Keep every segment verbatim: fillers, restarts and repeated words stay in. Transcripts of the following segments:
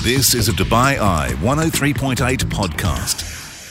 This is a Dubai Eye one oh three point eight podcast.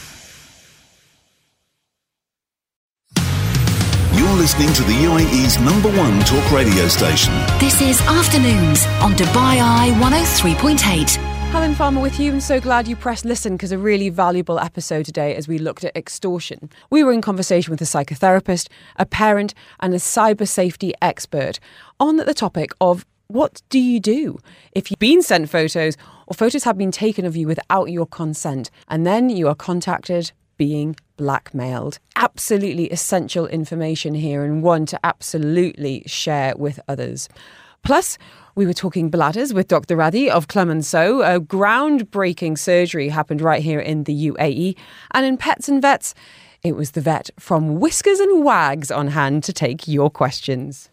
You're listening to the U A E's number one talk radio station. This is Afternoons on Dubai Eye one oh three point eight. Helen Farmer with you. I'm so glad you pressed listen because a really valuable episode today as we looked at extortion. We were in conversation with a psychotherapist, a parent and a cyber safety expert on the topic of what do you do if you've been sent photos or photos have been taken of you without your consent and then you are contacted being blackmailed. Absolutely essential information here and one to absolutely share with others. Plus, we were talking bladders with Doctor Radhi of Clemenceau. A groundbreaking surgery happened right here in the U A E. And in Pets and Vets, it was the vet from Whiskers and Wags on hand to take your questions.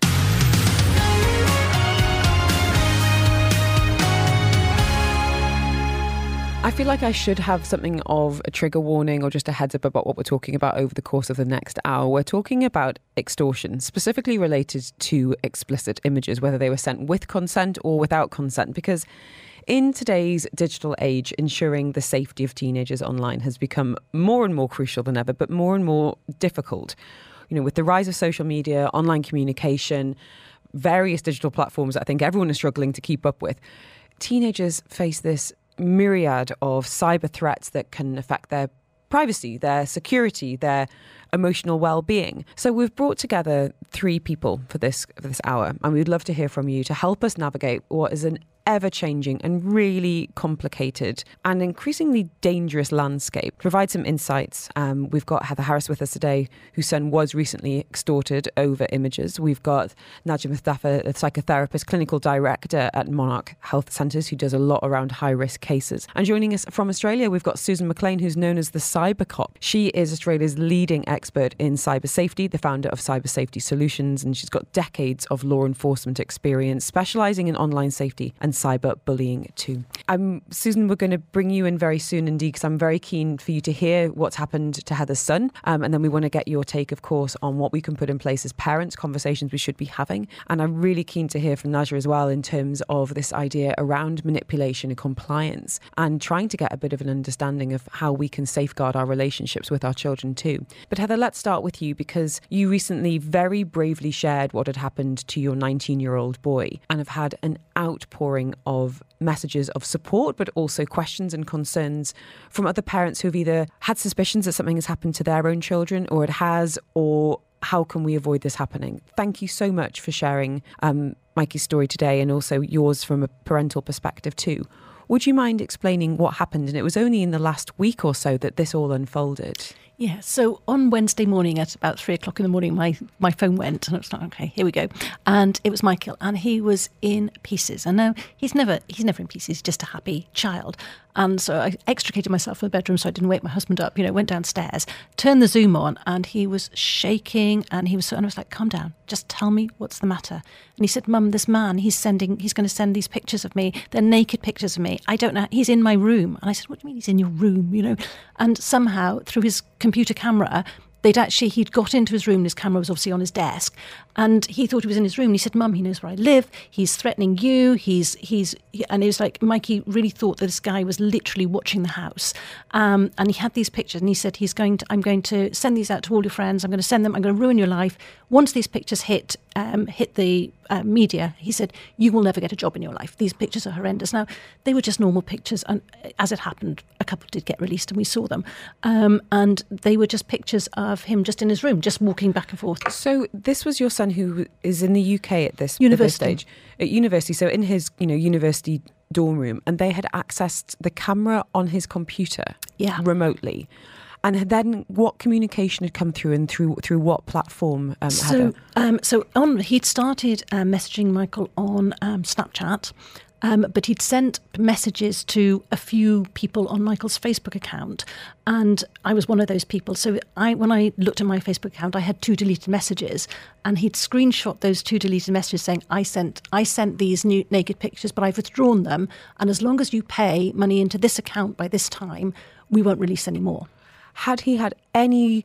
I feel like I should have something of a trigger warning or just a heads up about what we're talking about over the course of the next hour. We're talking about extortion, specifically related to explicit images, whether they were sent with consent or without consent, because in today's digital age, ensuring the safety of teenagers online has become more and more crucial than ever, but more and more difficult. You know, with the rise of social media, online communication, various digital platforms that I think everyone is struggling to keep up with, teenagers face this myriad of cyber threats that can affect their privacy, their security, their emotional well-being. So we've brought together three people for this for this hour, and we'd love to hear from you to help us navigate what is an ever-changing and really complicated and increasingly dangerous landscape. Provide some insights. Um, we've got Heather Harris with us today, whose son was recently extorted over images. We've got Nadia Mustafa, a psychotherapist, clinical director at Monarch Health Centres, who does a lot around high-risk cases. And joining us from Australia, we've got Susan McLean, who's known as the Cyber Cop. She is Australia's leading expert in cyber safety, the founder of Cyber Safety Solutions, and she's got decades of law enforcement experience, specialising in online safety and cyber bullying too. Um, Susan, we're going to bring you in very soon indeed, because I'm very keen for you to hear what's happened to Heather's son. Um, and then we want to get your take, of course, on what we can put in place as parents, conversations we should be having. And I'm really keen to hear from Nadia as well in terms of this idea around manipulation and compliance and trying to get a bit of an understanding of how we can safeguard our relationships with our children too. But Heather, let's start with you, because you recently very bravely shared what had happened to your nineteen-year-old boy and have had an outpouring of messages of support, but also questions and concerns from other parents who've either had suspicions that something has happened to their own children, or it has, or how can we avoid this happening? Thank you so much for sharing um, Mikey's story today, and also yours from a parental perspective too. Would you mind explaining what happened? And it was only in the last week or so that this all unfolded. Yeah, so on Wednesday morning at about three o'clock in the morning, my, my phone went and I was like, okay, here we go. And it was Michael, and he was in pieces. And now he's never he's never in pieces, he's just a happy child. And so I extricated myself from the bedroom so I didn't wake my husband up, you know, went downstairs, turned the Zoom on, and he was shaking and he was so, and I was like, calm down, just tell me what's the matter. And he said, Mum, this man, he's sending, he's going to send these pictures of me. They're naked pictures of me. I don't know, he's in my room. And I said, what do you mean he's in your room, you know? And somehow through his computer camera, they'd actually, he'd got into his room, and his camera was obviously on his desk, and he thought he was in his room, and he said, Mum, he knows where I live, he's threatening you, he's, he's, and it was like, Mikey really thought that this guy was literally watching the house, um, and he had these pictures, and he said, he's going to, I'm going to send these out to all your friends, I'm going to send them, I'm going to ruin your life. Once these pictures hit, um, hit the uh, media, he said, you will never get a job in your life. These pictures are horrendous. Now, they were just normal pictures, and as it happened, a couple did get released, and we saw them, um, and they were just pictures of him just in his room, just walking back and forth. So this was your son who is in the U K at this, university. At this stage, at university. So in his, you know, university dorm room, and they had accessed the camera on his computer, yeah, remotely. And then what communication had come through, and through through what platform? Um, so, um, so on he'd started uh, messaging Michael on um, Snapchat. Um, but he'd sent messages to a few people on Michael's Facebook account, and I was one of those people. So I, when I looked at my Facebook account, I had two deleted messages, and he'd screenshot those two deleted messages saying, I sent I sent these new naked pictures, but I've withdrawn them, and as long as you pay money into this account by this time, we won't release any more. Had he had any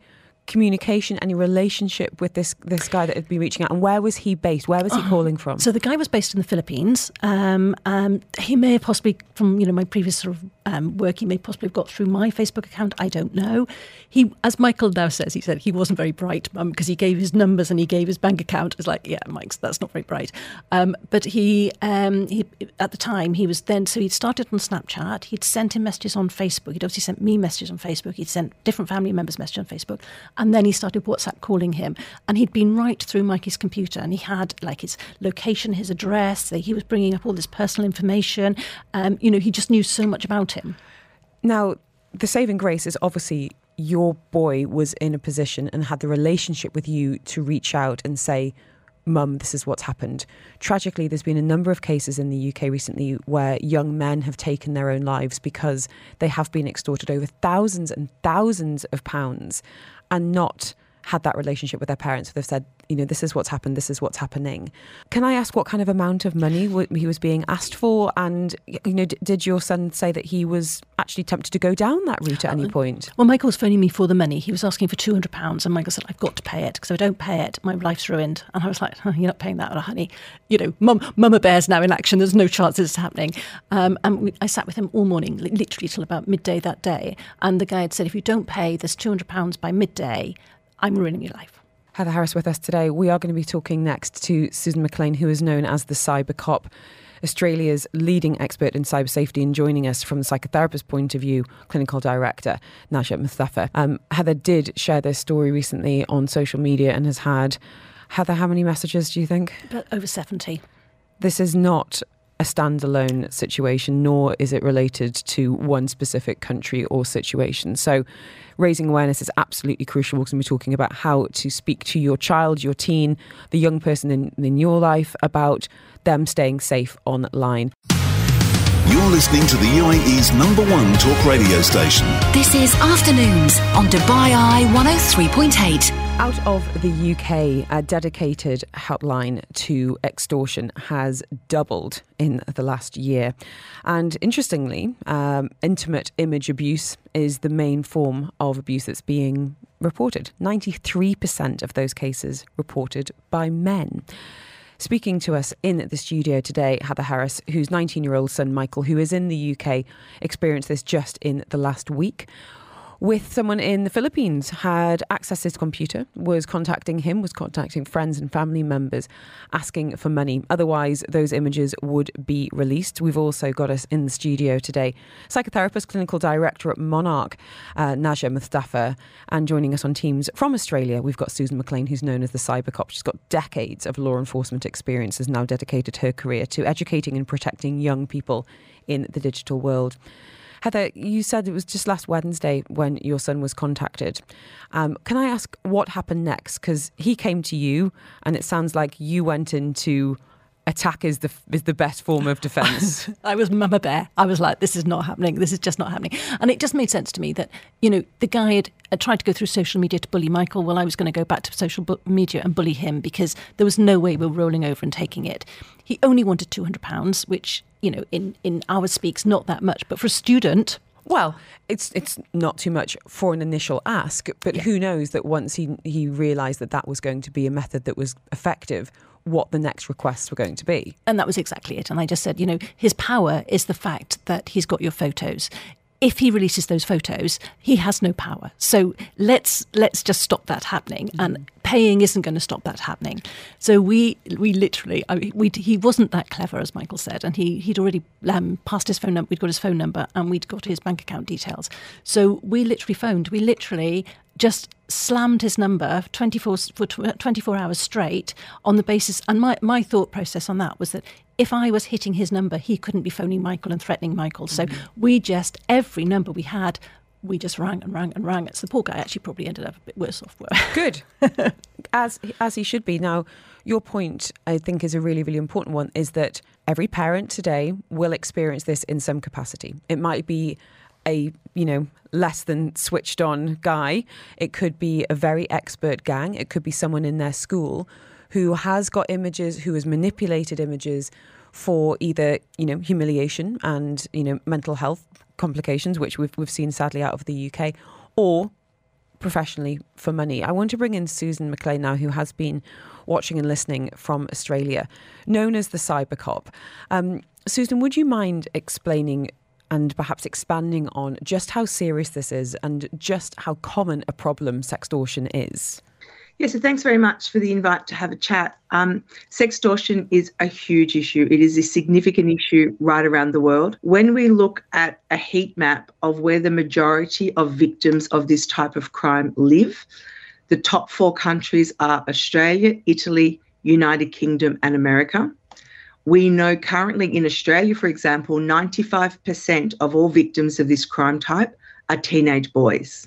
communication, any relationship with this this guy that had been reaching out? And where was he based? Where was he oh, calling from? So the guy was based in the Philippines. Um, um, he may have possibly, from you know my previous sort of um, work, he may possibly have got through my Facebook account. I don't know. He, as Michael now says, he said he wasn't very bright um, because he gave his numbers and he gave his bank account. It's like, yeah, Mike's that's not very bright. Um, but he, um, he at the time he was then so he'd started on Snapchat. He'd sent him messages on Facebook. He'd obviously sent me messages on Facebook. He'd sent different family members messages on Facebook. And then he started WhatsApp calling him. And he'd been right through Mikey's computer. And he had like his location, his address. He was bringing up all this personal information. Um, you know, he just knew so much about him. Now, the saving grace is obviously your boy was in a position and had the relationship with you to reach out and say, Mum, this is what's happened. Tragically, there's been a number of cases in the U K recently where young men have taken their own lives because they have been extorted over thousands and thousands of pounds and not had that relationship with their parents. So they've said, you know, this is what's happened, this is what's happening. Can I ask what kind of amount of money he was being asked for? And, you know, d- did your son say that he was actually tempted to go down that route at any point? Well, Michael was phoning me for the money. He was asking for two hundred pounds and Michael said, I've got to pay it because if I don't pay it, my life's ruined. And I was like, oh, you're not paying that, honey. You know, mum, Mama Bear's now in action. There's no chance this is happening. Um, and we, I sat with him all morning, literally till about midday that day. And the guy had said, if you don't pay this two hundred pounds by midday, I'm ruining your life. Heather Harris with us today. We are going to be talking next to Susan McLean, who is known as the Cyber Cop, Australia's leading expert in cyber safety, and joining us from the psychotherapist point of view, clinical director Najat Mustafa. Um, Heather did share this story recently on social media and has had, Heather, how many messages do you think? About over seventy. This is not a standalone situation, nor is it related to one specific country or situation. So raising awareness is absolutely crucial. We're going to be talking about how to speak to your child, your teen, the young person in, in your life about them staying safe online. You're listening to the U A E's number one talk radio station. This is Afternoons on Dubai Eye one oh three point eight. Out of the U K, a dedicated helpline to extortion has doubled in the last year. And interestingly, um, intimate image abuse is the main form of abuse that's being reported. ninety-three percent of those cases reported by men. Speaking to us in the studio today, Heather Harris, whose nineteen-year-old son, Michael, who is in the U K, experienced this just in the last week. With someone in the Philippines, had access to his computer, was contacting him, was contacting friends and family members, asking for money. Otherwise, those images would be released. We've also got us in the studio today, psychotherapist, clinical director at Monarch, uh, Najat Mustafa, and joining us on Teams from Australia, we've got Susan McLean, who's known as the Cyber Cop. She's got decades of law enforcement experience, has now dedicated her career to educating and protecting young people in the digital world. Heather, you said it was just last Wednesday when your son was contacted. Um, can I ask what happened next? Because he came to you and it sounds like you went into attack is the is the best form of defence. I was Mama Bear. I was like, this is not happening. This is just not happening. And it just made sense to me that, you know, the guy had, had tried to go through social media to bully Michael. Well, I was going to go back to social bu- media and bully him because there was no way we were rolling over and taking it. He only wanted two hundred pounds, which, you know, in, in our speaks, not that much. But for a student... Well, it's it's not too much for an initial ask, but yeah. Who knows that once he, he realised that that was going to be a method that was effective, what the next requests were going to be. And that was exactly it. And I just said, you know, his power is the fact that he's got your photos. If he releases those photos, he has no power. So let's let's just stop that happening. Mm-hmm. And paying isn't going to stop that happening. So we we literally, I mean, we he wasn't that clever, as Michael said, and he he'd already um, passed his phone number. We'd got his phone number and we'd got his bank account details. So we literally phoned. We literally just slammed his number twenty-four for twenty-four hours straight on the basis. And my my thought process on that was that if I was hitting his number, he couldn't be phoning Michael and threatening Michael. So mm-hmm. we just, every number we had, we just rang and rang and rang. So the poor guy actually probably ended up a bit worse off. Good. as as he should be. Now, your point, I think, is a really, really important one, is that every parent today will experience this in some capacity. It might be a, you know, less than switched on guy. It could be a very expert gang. It could be someone in their school who has got images, who has manipulated images for either, you know, humiliation and, you know, mental health complications, which we've we've seen sadly out of the U K, or professionally for money. I want to bring in Susan McLean now, who has been watching and listening from Australia, known as the Cyber Cop. Um, Susan, would you mind explaining and perhaps expanding on just how serious this is and just how common a problem sextortion is? Yeah, so thanks very much for the invite to have a chat. Um, sextortion is a huge issue. It is a significant issue right around the world. When we look at a heat map of where the majority of victims of this type of crime live, the top four countries are Australia, Italy, United Kingdom and America. We know currently in Australia, for example, ninety-five percent of all victims of this crime type are teenage boys.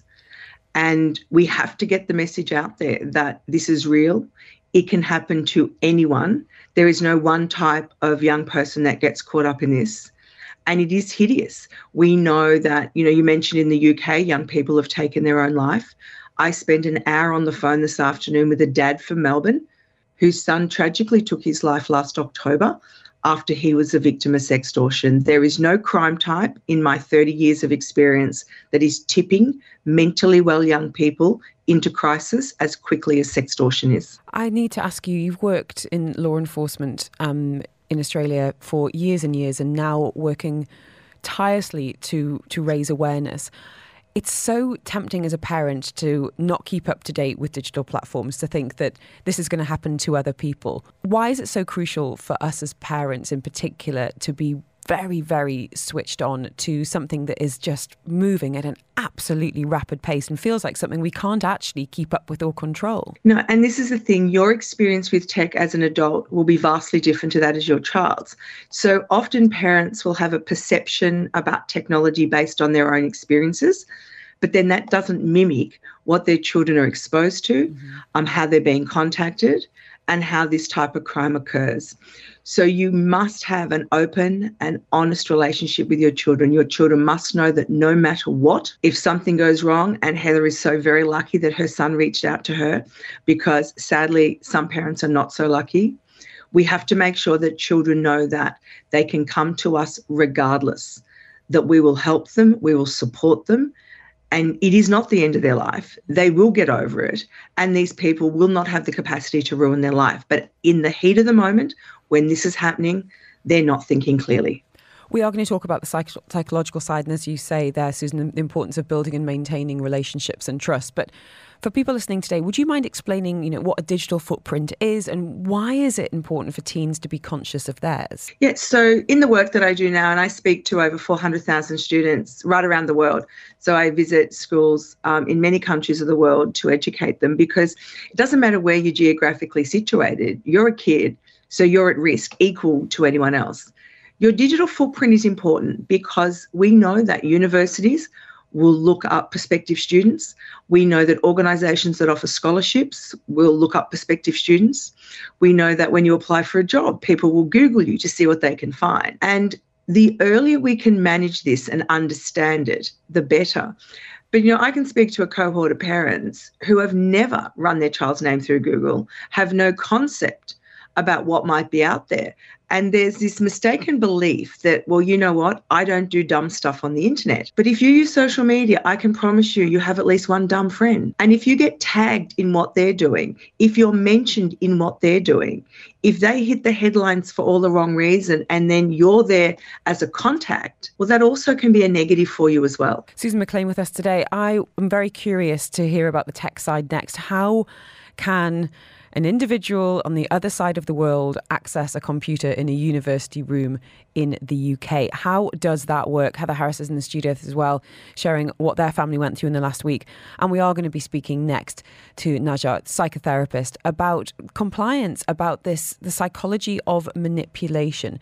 And we have to get the message out there that this is real. It can happen to anyone. There is no one type of young person that gets caught up in this. And it is hideous. We know that, you know, you mentioned in the U K, young people have taken their own life. I spent an hour on the phone this afternoon with a dad from Melbourne whose son tragically took his life last October after he was a victim of sextortion. There is no crime type in my thirty years of experience that is tipping mentally well young people into crisis as quickly as sextortion is. I need to ask you, you've worked in law enforcement um, in Australia for years and years and now working tirelessly to, to raise awareness. It's so tempting as a parent to not keep up to date with digital platforms, to think that this is going to happen to other people. Why is it so crucial for us as parents in particular to be very, very switched on to something that is just moving at an absolutely rapid pace and feels like something we can't actually keep up with or control? No, and this is the thing, your experience with tech as an adult will be vastly different to that as your child's. So often parents will have a perception about technology based on their own experiences, but then that doesn't mimic what their children are exposed to, mm-hmm. um, how they're being contacted, and how this type of crime occurs. So you must have an open and honest relationship with your children. Your children must know that no matter what, if something goes wrong, and Heather is so very lucky that her son reached out to her, because sadly some parents are not so lucky, we have to make sure that children know that they can come to us regardless, that we will help them, we will support them, and it is not the end of their life. They will get over it, and these people will not have the capacity to ruin their life. But in the heat of the moment, when this is happening, they're not thinking clearly. We are going to talk about the psych- psychological side, and as you say there, Susan, the importance of building and maintaining relationships and trust. But for people listening today, would you mind explaining, you know, what a digital footprint is and why is it important for teens to be conscious of theirs? Yeah, so in the work that I do now, and I speak to over four hundred thousand students right around the world. So I visit schools um, in many countries of the world to educate them, because it doesn't matter where you're geographically situated. You're a kid, so you're at risk equal to anyone else. Your digital footprint is important because we know that universities will look up prospective students. We know that organisations that offer scholarships will look up prospective students. We know that when you apply for a job, people will Google you to see what they can find. And the earlier we can manage this and understand it, the better. But, you know, I can speak to a cohort of parents who have never run their child's name through Google, have no concept about what might be out there. And there's this mistaken belief that, well, you know what, I don't do dumb stuff on the internet. But if you use social media, I can promise you, you have at least one dumb friend. And if you get tagged in what they're doing, if you're mentioned in what they're doing, if they hit the headlines for all the wrong reason and then you're there as a contact, well, that also can be a negative for you as well. Susan McLean with us today. I am very curious to hear about the tech side next. How can an individual on the other side of the world access a computer in a university room in the U K? How does that work? Heather Harris is in the studio as well, sharing what their family went through in the last week. And we are going to be speaking next to Najat, psychotherapist, about compliance, about this, the psychology of manipulation.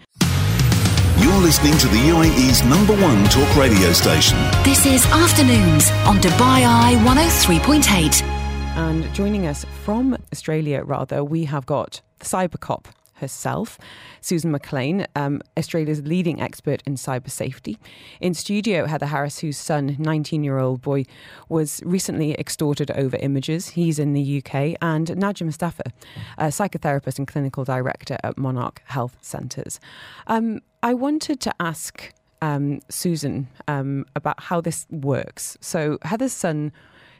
You're listening to the U A E's number one talk radio station. This is Afternoons on Dubai Eye one oh three point eight. And joining us from Australia, rather, we have got the Cyber Cop herself, Susan McLean, um, Australia's leading expert in cyber safety. In studio, Heather Harris, whose son, nineteen-year-old boy, was recently extorted over images. He's in the U K. And Nadia Mustafa, a psychotherapist and clinical director at Monarch Health Centres. Um, I wanted to ask um, Susan um, about how this works. So Heather's son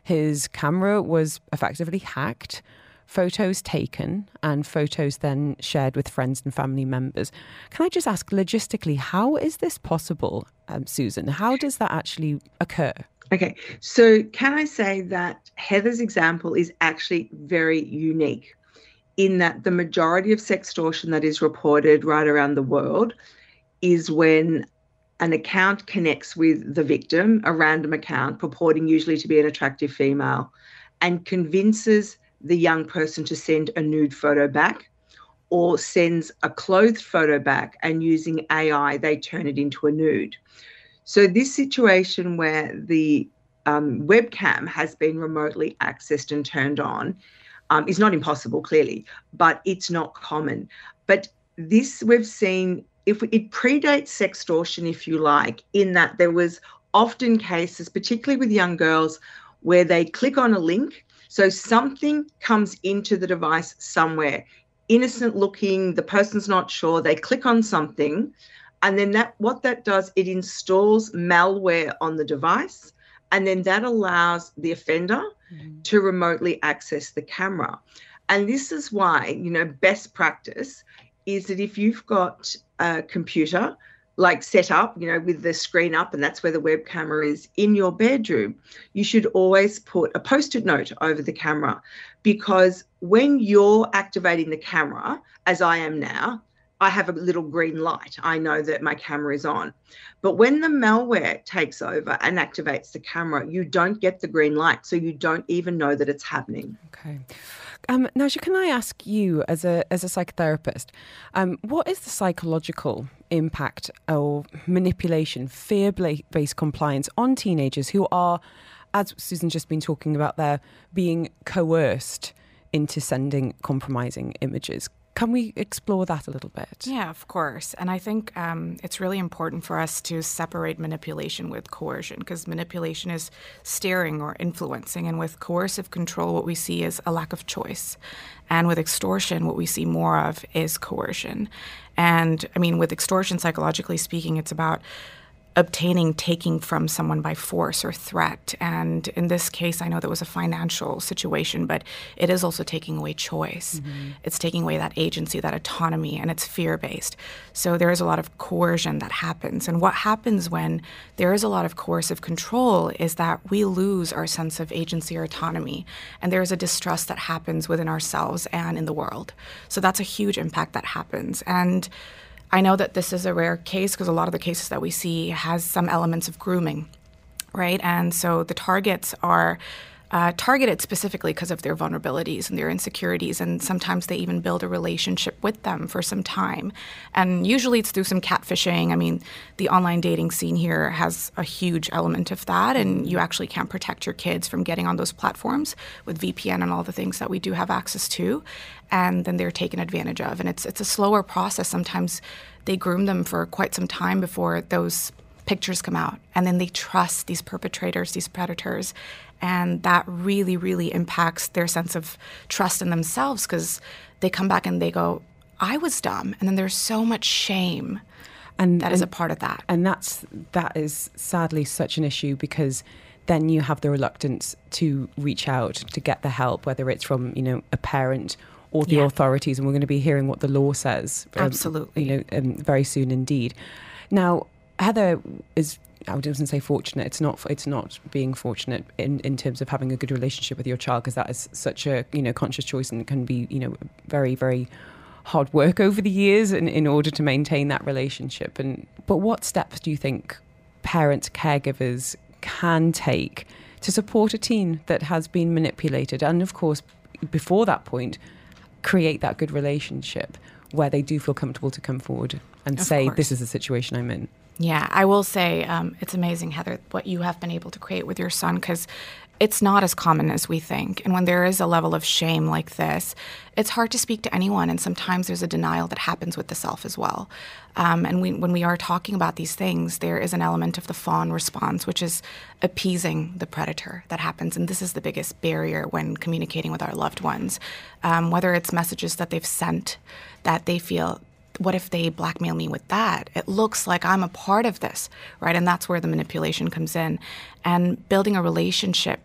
his camera was effectively hacked, photos taken, and photos then shared with friends and family members. Can I just ask, logistically, how is this possible, um, Susan? How does that actually occur? Okay, so can I say that Heather's example is actually very unique in that the majority of sextortion that is reported right around the world is when an account connects with the victim, a random account purporting usually to be an attractive female, and convinces the young person to send a nude photo back or sends a clothed photo back, and using A I, they turn it into a nude. So this situation where the um, webcam has been remotely accessed and turned on um, is not impossible, clearly, but it's not common. But this we've seen, if we, it predates sextortion, if you like, in that there was often cases, particularly with young girls, where they click on a link. So something comes into the device somewhere, innocent looking, the person's not sure, they click on something, and then that what that does, it installs malware on the device, and then that allows the offender mm-hmm. to remotely access the camera. And this is why, you know, best practice is that if you've got a computer like set up, you know, with the screen up, and that's where the web camera is in your bedroom, you should always put a post-it note over the camera, because when you're activating the camera, as I am now, I have a little green light. I know that my camera is on. But when the malware takes over and activates the camera, you don't get the green light. So you don't even know that it's happening. Okay. Um, Naja, can I ask you, as a as a psychotherapist, um, what is the psychological impact of manipulation, fear-based compliance on teenagers who are, as Susan's just been talking about there, being coerced into sending compromising images? Can we explore that a little bit? Yeah, of course. And I think um, it's really important for us to separate manipulation with coercion, because manipulation is steering or influencing. And with coercive control, what we see is a lack of choice. And with extortion, what we see more of is coercion. And I mean, with extortion, psychologically speaking, it's about obtaining, taking from someone by force or threat. And in this case, I know that was a financial situation, but it is also taking away choice. Mm-hmm. It's taking away that agency, that autonomy, and it's fear-based. So there is a lot of coercion that happens. And what happens when there is a lot of coercive control is that we lose our sense of agency or autonomy. And there is a distrust that happens within ourselves and in the world. So that's a huge impact that happens. And I know that this is a rare case because a lot of the cases that we see has some elements of grooming, right? And so the targets are uh, targeted specifically because of their vulnerabilities and their insecurities, and sometimes they even build a relationship with them for some time. And usually it's through some catfishing. I mean, the online dating scene here has a huge element of that, and you actually can't protect your kids from getting on those platforms with V P N and all the things that we do have access to. And then they're taken advantage of. And it's it's a slower process. Sometimes they groom them for quite some time before those pictures come out. And then they trust these perpetrators, these predators. And that really, really impacts their sense of trust in themselves, because they come back and they go, I was dumb. And then there's so much shame and that and, is a part of that. And that's that is sadly such an issue, because then you have the reluctance to reach out to get the help, whether it's from, you know, a parent or the yeah. authorities, and we're going to be hearing what the law says. Um, Absolutely. You know, um, very soon indeed. Now, Heather is, I wouldn't say fortunate. It's not. It's not being fortunate in, in terms of having a good relationship with your child, because that is such a, you know, conscious choice, and can be, you know, very, very hard work over the years in, in order to maintain that relationship. And but what steps do you think parents, caregivers can take to support a teen that has been manipulated, and of course, before that point, create that good relationship where they do feel comfortable to come forward and of say, course. This is the situation I'm in? Yeah, I will say um, it's amazing, Heather, what you have been able to create with your son, because it's not as common as we think. And when there is a level of shame like this, it's hard to speak to anyone. And sometimes there's a denial that happens with the self as well. Um, and we, when we are talking about these things, there is an element of the fawn response, which is appeasing the predator that happens. And this is the biggest barrier when communicating with our loved ones, um, whether it's messages that they've sent that they feel, what if they blackmail me with that? It looks like I'm a part of this, right? And that's where the manipulation comes in. And building a relationship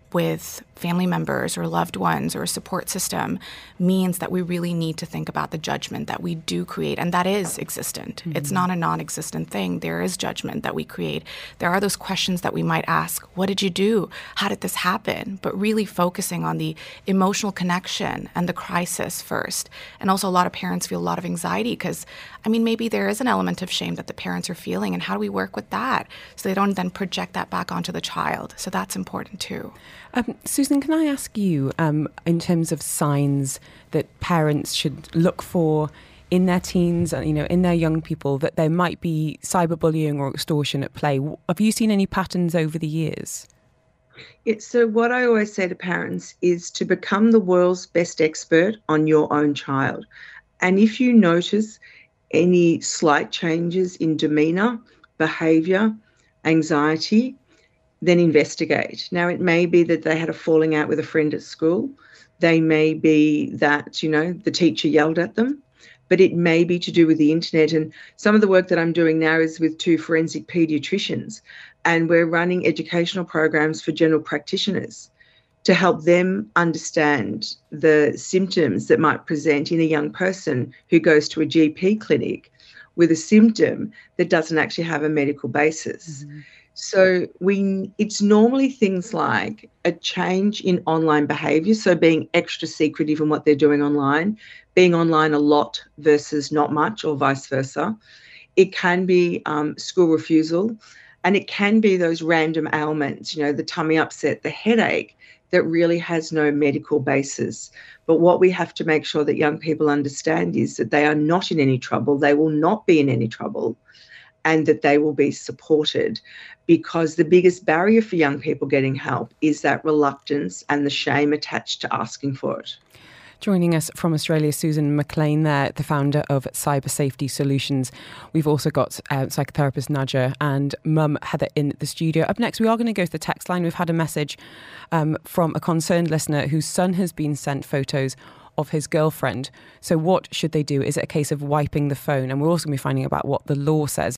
with family members or loved ones or a support system means that we really need to think about the judgment that we do create. And that is existent. Mm-hmm. It's not a non-existent thing. There is judgment that we create. There are those questions that we might ask. What did you do? How did this happen? But really focusing on the emotional connection and the crisis first. And also a lot of parents feel a lot of anxiety because, I mean, maybe there is an element of shame that the parents are feeling. And how do we work with that so they don't then project that back onto the child? So that's important too. Um, Susan, can I ask you, um, in terms of signs that parents should look for in their teens, you know, in their young people, that there might be cyberbullying or extortion at play? Have you seen any patterns over the years? It's, so what I always say to parents is to become the world's best expert on your own child. And if you notice any slight changes in demeanour, behaviour, anxiety, then investigate. Now, it may be that they had a falling out with a friend at school. They may be that, you know, the teacher yelled at them, but it may be to do with the internet. And some of the work that I'm doing now is with two forensic paediatricians, and we're running educational programs for general practitioners to help them understand the symptoms that might present in a young person who goes to a G P clinic with a symptom that doesn't actually have a medical basis. Mm-hmm. So we, it's normally things like a change in online behaviour, so being extra secretive in what they're doing online, being online a lot versus not much, or vice versa. It can be um, school refusal, and it can be those random ailments, you know, the tummy upset, the headache, that really has no medical basis. But what we have to make sure that young people understand is that they are not in any trouble, they will not be in any trouble, and that they will be supported, because the biggest barrier for young people getting help is that reluctance and the shame attached to asking for it. Joining us from Australia, Susan McLean there, the founder of Cyber Safety Solutions. We've also got uh, psychotherapist Nadja and mum Heather in the studio. Up next, we are going to go to the text line. We've had a message um, from a concerned listener whose son has been sent photos of his girlfriend. So what should they do? Is it a case of wiping the phone? And we're also going to be finding out about what the law says.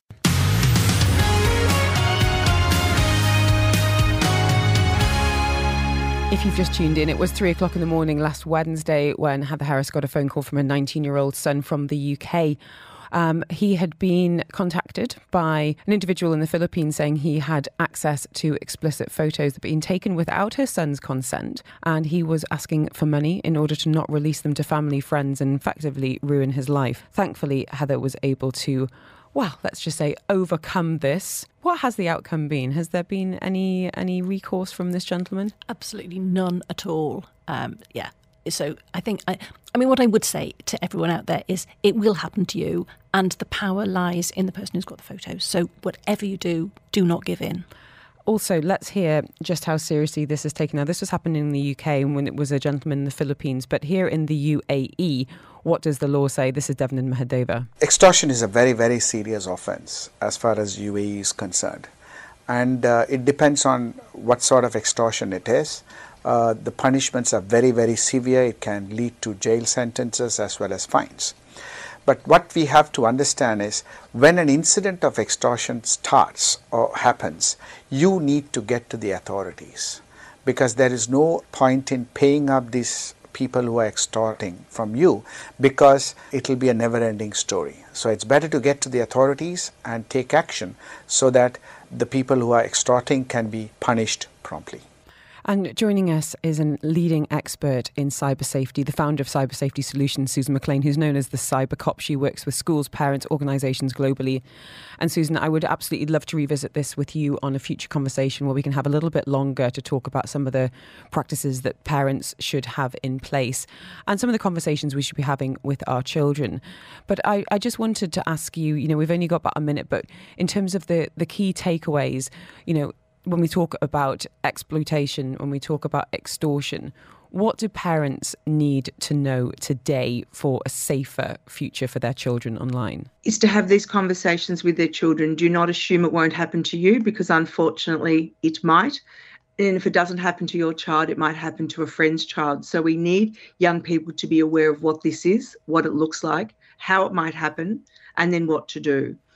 If you've just tuned in, it was three o'clock in the morning last Wednesday when Heather Harris got a phone call from a nineteen-year-old son from the U K. Um, he had been contacted by an individual in the Philippines saying he had access to explicit photos that had been taken without her son's consent, and he was asking for money in order to not release them to family, friends, and effectively ruin his life. Thankfully, Heather was able to, well, let's just say, overcome this. What has the outcome been? Has there been any any recourse from this gentleman? Absolutely none at all. Um, yeah. So I think, I, I mean, what I would say to everyone out there is it will happen to you, and the power lies in the person who's got the photos. So whatever you do, do not give in. Also, let's hear just how seriously this is taken. Now, this was happening in the U K when it was a gentleman in the Philippines, but here in the U A E, what does the law say? This is Devon and Mahadeva. Extortion is a very, very serious offence as far as U A E is concerned. And uh, it depends on what sort of extortion it is. Uh, the punishments are very, very severe. It can lead to jail sentences as well as fines. But what we have to understand is when an incident of extortion starts or happens, you need to get to the authorities, because there is no point in paying up these people who are extorting from you, because it will be a never-ending story. So it's better to get to the authorities and take action so that the people who are extorting can be punished promptly. And joining us is a leading expert in cyber safety, the founder of Cyber Safety Solutions, Susan McLean, who's known as the Cyber Cop. She works with schools, parents, organisations globally. And Susan, I would absolutely love to revisit this with you on a future conversation where we can have a little bit longer to talk about some of the practices that parents should have in place and some of the conversations we should be having with our children. But I, I just wanted to ask you, you know, we've only got about a minute, but in terms of the, the key takeaways, you know, when we talk about exploitation, when we talk about extortion, what do parents need to know today for a safer future for their children online? Is to have these conversations with their children. Do not assume it won't happen to you, because unfortunately it might. And if it doesn't happen to your child, it might happen to a friend's child. So we need young people to be aware of what this is, what it looks like, how it might happen, and then what to do.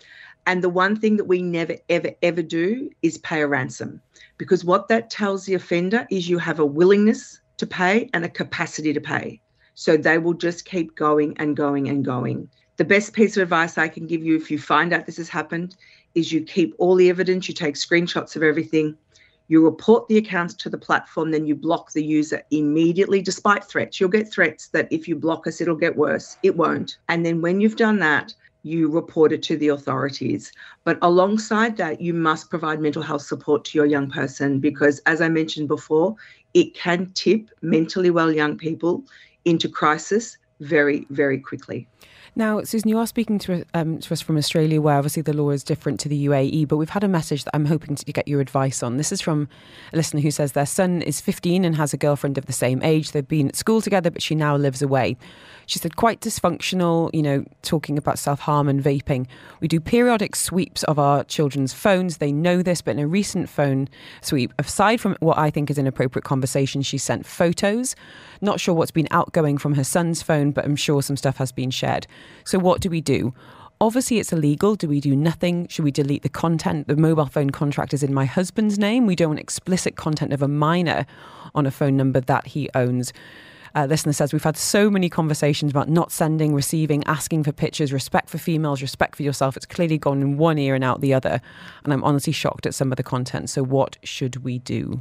And the one thing that we never, ever, ever do is pay a ransom, because what that tells the offender is you have a willingness to pay and a capacity to pay. So they will just keep going and going and going. The best piece of advice I can give you if you find out this has happened is you keep all the evidence, you take screenshots of everything, you report the accounts to the platform, then you block the user immediately, despite threats. You'll get threats that if you block us, it'll get worse. It won't. And then when you've done that, you report it to the authorities. But alongside that, you must provide mental health support to your young person, because as I mentioned before, it can tip mentally well young people into crisis very, very quickly. Now, Susan, you are speaking to, um, to us from Australia, where obviously the law is different to the U A E, but we've had a message that I'm hoping to get your advice on. This is from a listener who says their son is fifteen and has a girlfriend of the same age. They've been at school together, but she now lives away. She said, quite dysfunctional, you know, talking about self-harm and vaping. We do periodic sweeps of our children's phones. They know this, but in a recent phone sweep, aside from what I think is inappropriate conversation, she sent photos. Not sure what's been outgoing from her son's phone, but I'm sure some stuff has been shared. So what do we do? Obviously, it's illegal. Do we do nothing? Should we delete the content? The mobile phone contract is in my husband's name. We don't want explicit content of a minor on a phone number that he owns. Uh, listener says, we've had so many conversations about not sending, receiving, asking for pictures, respect for females, respect for yourself. It's clearly gone in one ear and out the other. And I'm honestly shocked at some of the content. So what should we do?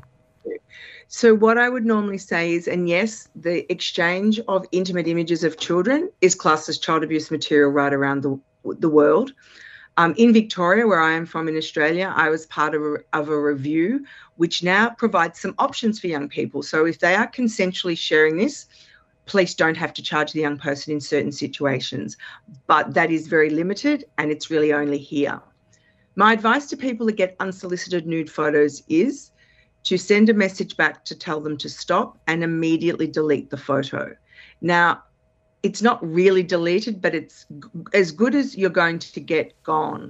So what I would normally say is, and yes, the exchange of intimate images of children is classed as child abuse material right around the, the world. Um, in Victoria, where I am from in Australia, I was part of a, of a review which now provides some options for young people. So if they are consensually sharing this, police don't have to charge the young person in certain situations. But that is very limited, and it's really only here. My advice to people that get unsolicited nude photos is to send a message back to tell them to stop and immediately delete the photo. Now, it's not really deleted, but it's as good as you're going to get gone.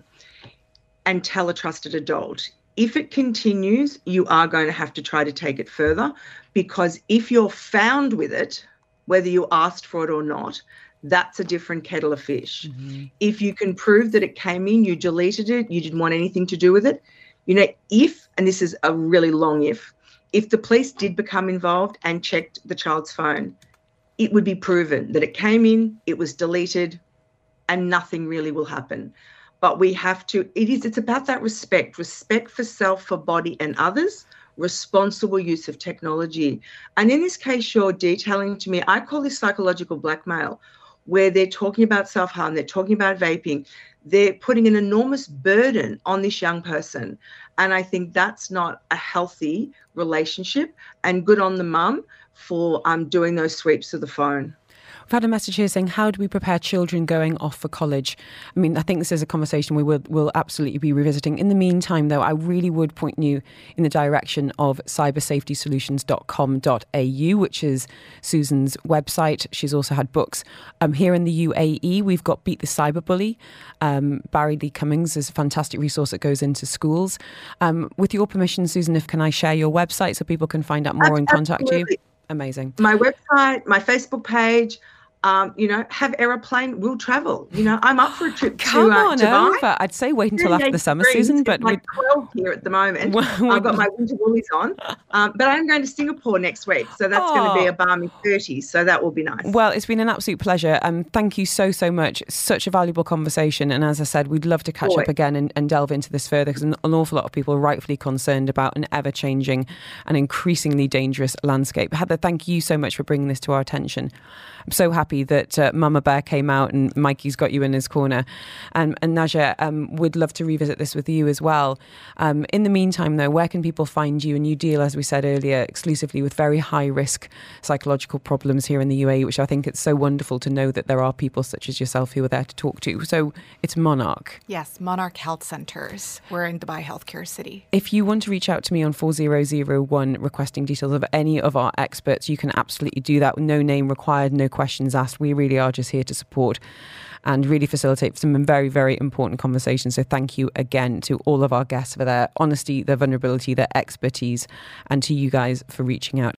And tell a trusted adult. If it continues, you are going to have to try to take it further, because if you're found with it, whether you asked for it or not, that's a different kettle of fish. Mm-hmm. If you can prove that it came in, you deleted it, you didn't want anything to do with it, you know, if, and this is a really long if, if the police did become involved and checked the child's phone, it would be proven that it came in, it was deleted, and nothing really will happen. But we have to, it is, it's about that respect, respect for self, for body and others, responsible use of technology. And in this case, you're detailing to me, I call this psychological blackmail, where they're talking about self-harm, they're talking about vaping, they're putting an enormous burden on this young person. And I think that's not a healthy relationship, and good on the mum for um, doing those sweeps of the phone. We've had a message here saying, how do we prepare children going off for college? I mean, I think this is a conversation we will will absolutely be revisiting. In the meantime, though, I really would point you in the direction of cyber safety solutions dot com dot a u, which is Susan's website. She's also had books. Um, here in the U A E, we've got Beat the Cyberbully. Um, Barry Lee Cummings is a fantastic resource that goes into schools. Um, with your permission, Susan, if can I share your website so people can find out more and contact you? Amazing. My website, my Facebook page. Um, you know, have Aeroplane, we'll travel. You know, I'm up for a trip Come to uh, on Dubai. Over. I'd say wait until after the summer season, but like twelve here at the moment. I've got my winter woolies on, um, but I'm going to Singapore next week, so that's oh. going to be a balmy thirty. So that will be nice. Well, it's been an absolute pleasure, and um, thank you so so much. Such a valuable conversation, and as I said, we'd love to catch Boy. up again and, and delve into this further, because an, an awful lot of people are rightfully concerned about an ever changing and increasingly dangerous landscape. Heather, thank you so much for bringing this to our attention. I'm so happy that uh, Mama Bear came out and Mikey's got you in his corner. Um, and Naja, um, would love to revisit this with you as well. Um, in the meantime, though, where can people find you? And you deal, as we said earlier, exclusively with very high-risk psychological problems here in the U A E, which I think it's so wonderful to know that there are people such as yourself who are there to talk to. So it's Monarch. Yes, Monarch Health Centres. We're in Dubai Healthcare City. If you want to reach out to me on four zero zero one requesting details of any of our experts, you can absolutely do that. No name required, no questions asked. We really are just here to support and really facilitate some very, very important conversations. So thank you again to all of our guests for their honesty, their vulnerability, their expertise, and to you guys for reaching out.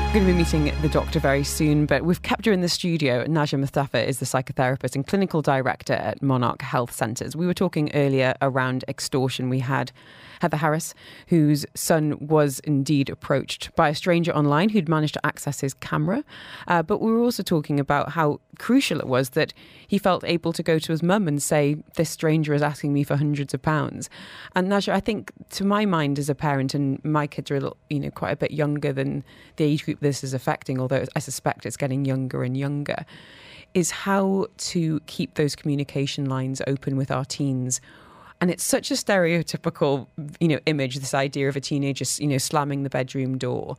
We're going to be meeting the doctor very soon, but we've kept her in the studio. Naja Mustafa is the psychotherapist and clinical director at Monarch Health Centres. We were talking earlier around extortion. We had Heather Harris, whose son was indeed approached by a stranger online who'd managed to access his camera. Uh, but we were also talking about how crucial it was that he felt able to go to his mum and say, this stranger is asking me for hundreds of pounds. And Naja, I think to my mind as a parent, and my kids are a little, you know, quite a bit younger than the age group this is affecting, although I suspect it's getting younger and younger, is how to keep those communication lines open with our teens. And it's such a stereotypical, you know, image, this idea of a teenager, you know, slamming the bedroom door.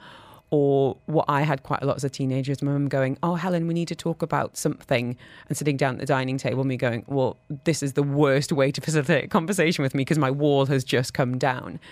Or what I had quite a lot as a teenager is my mum going, oh, Helen, we need to talk about something, and sitting down at the dining table, me going, well, this is the worst way to facilitate a conversation with me because my wall has just come down.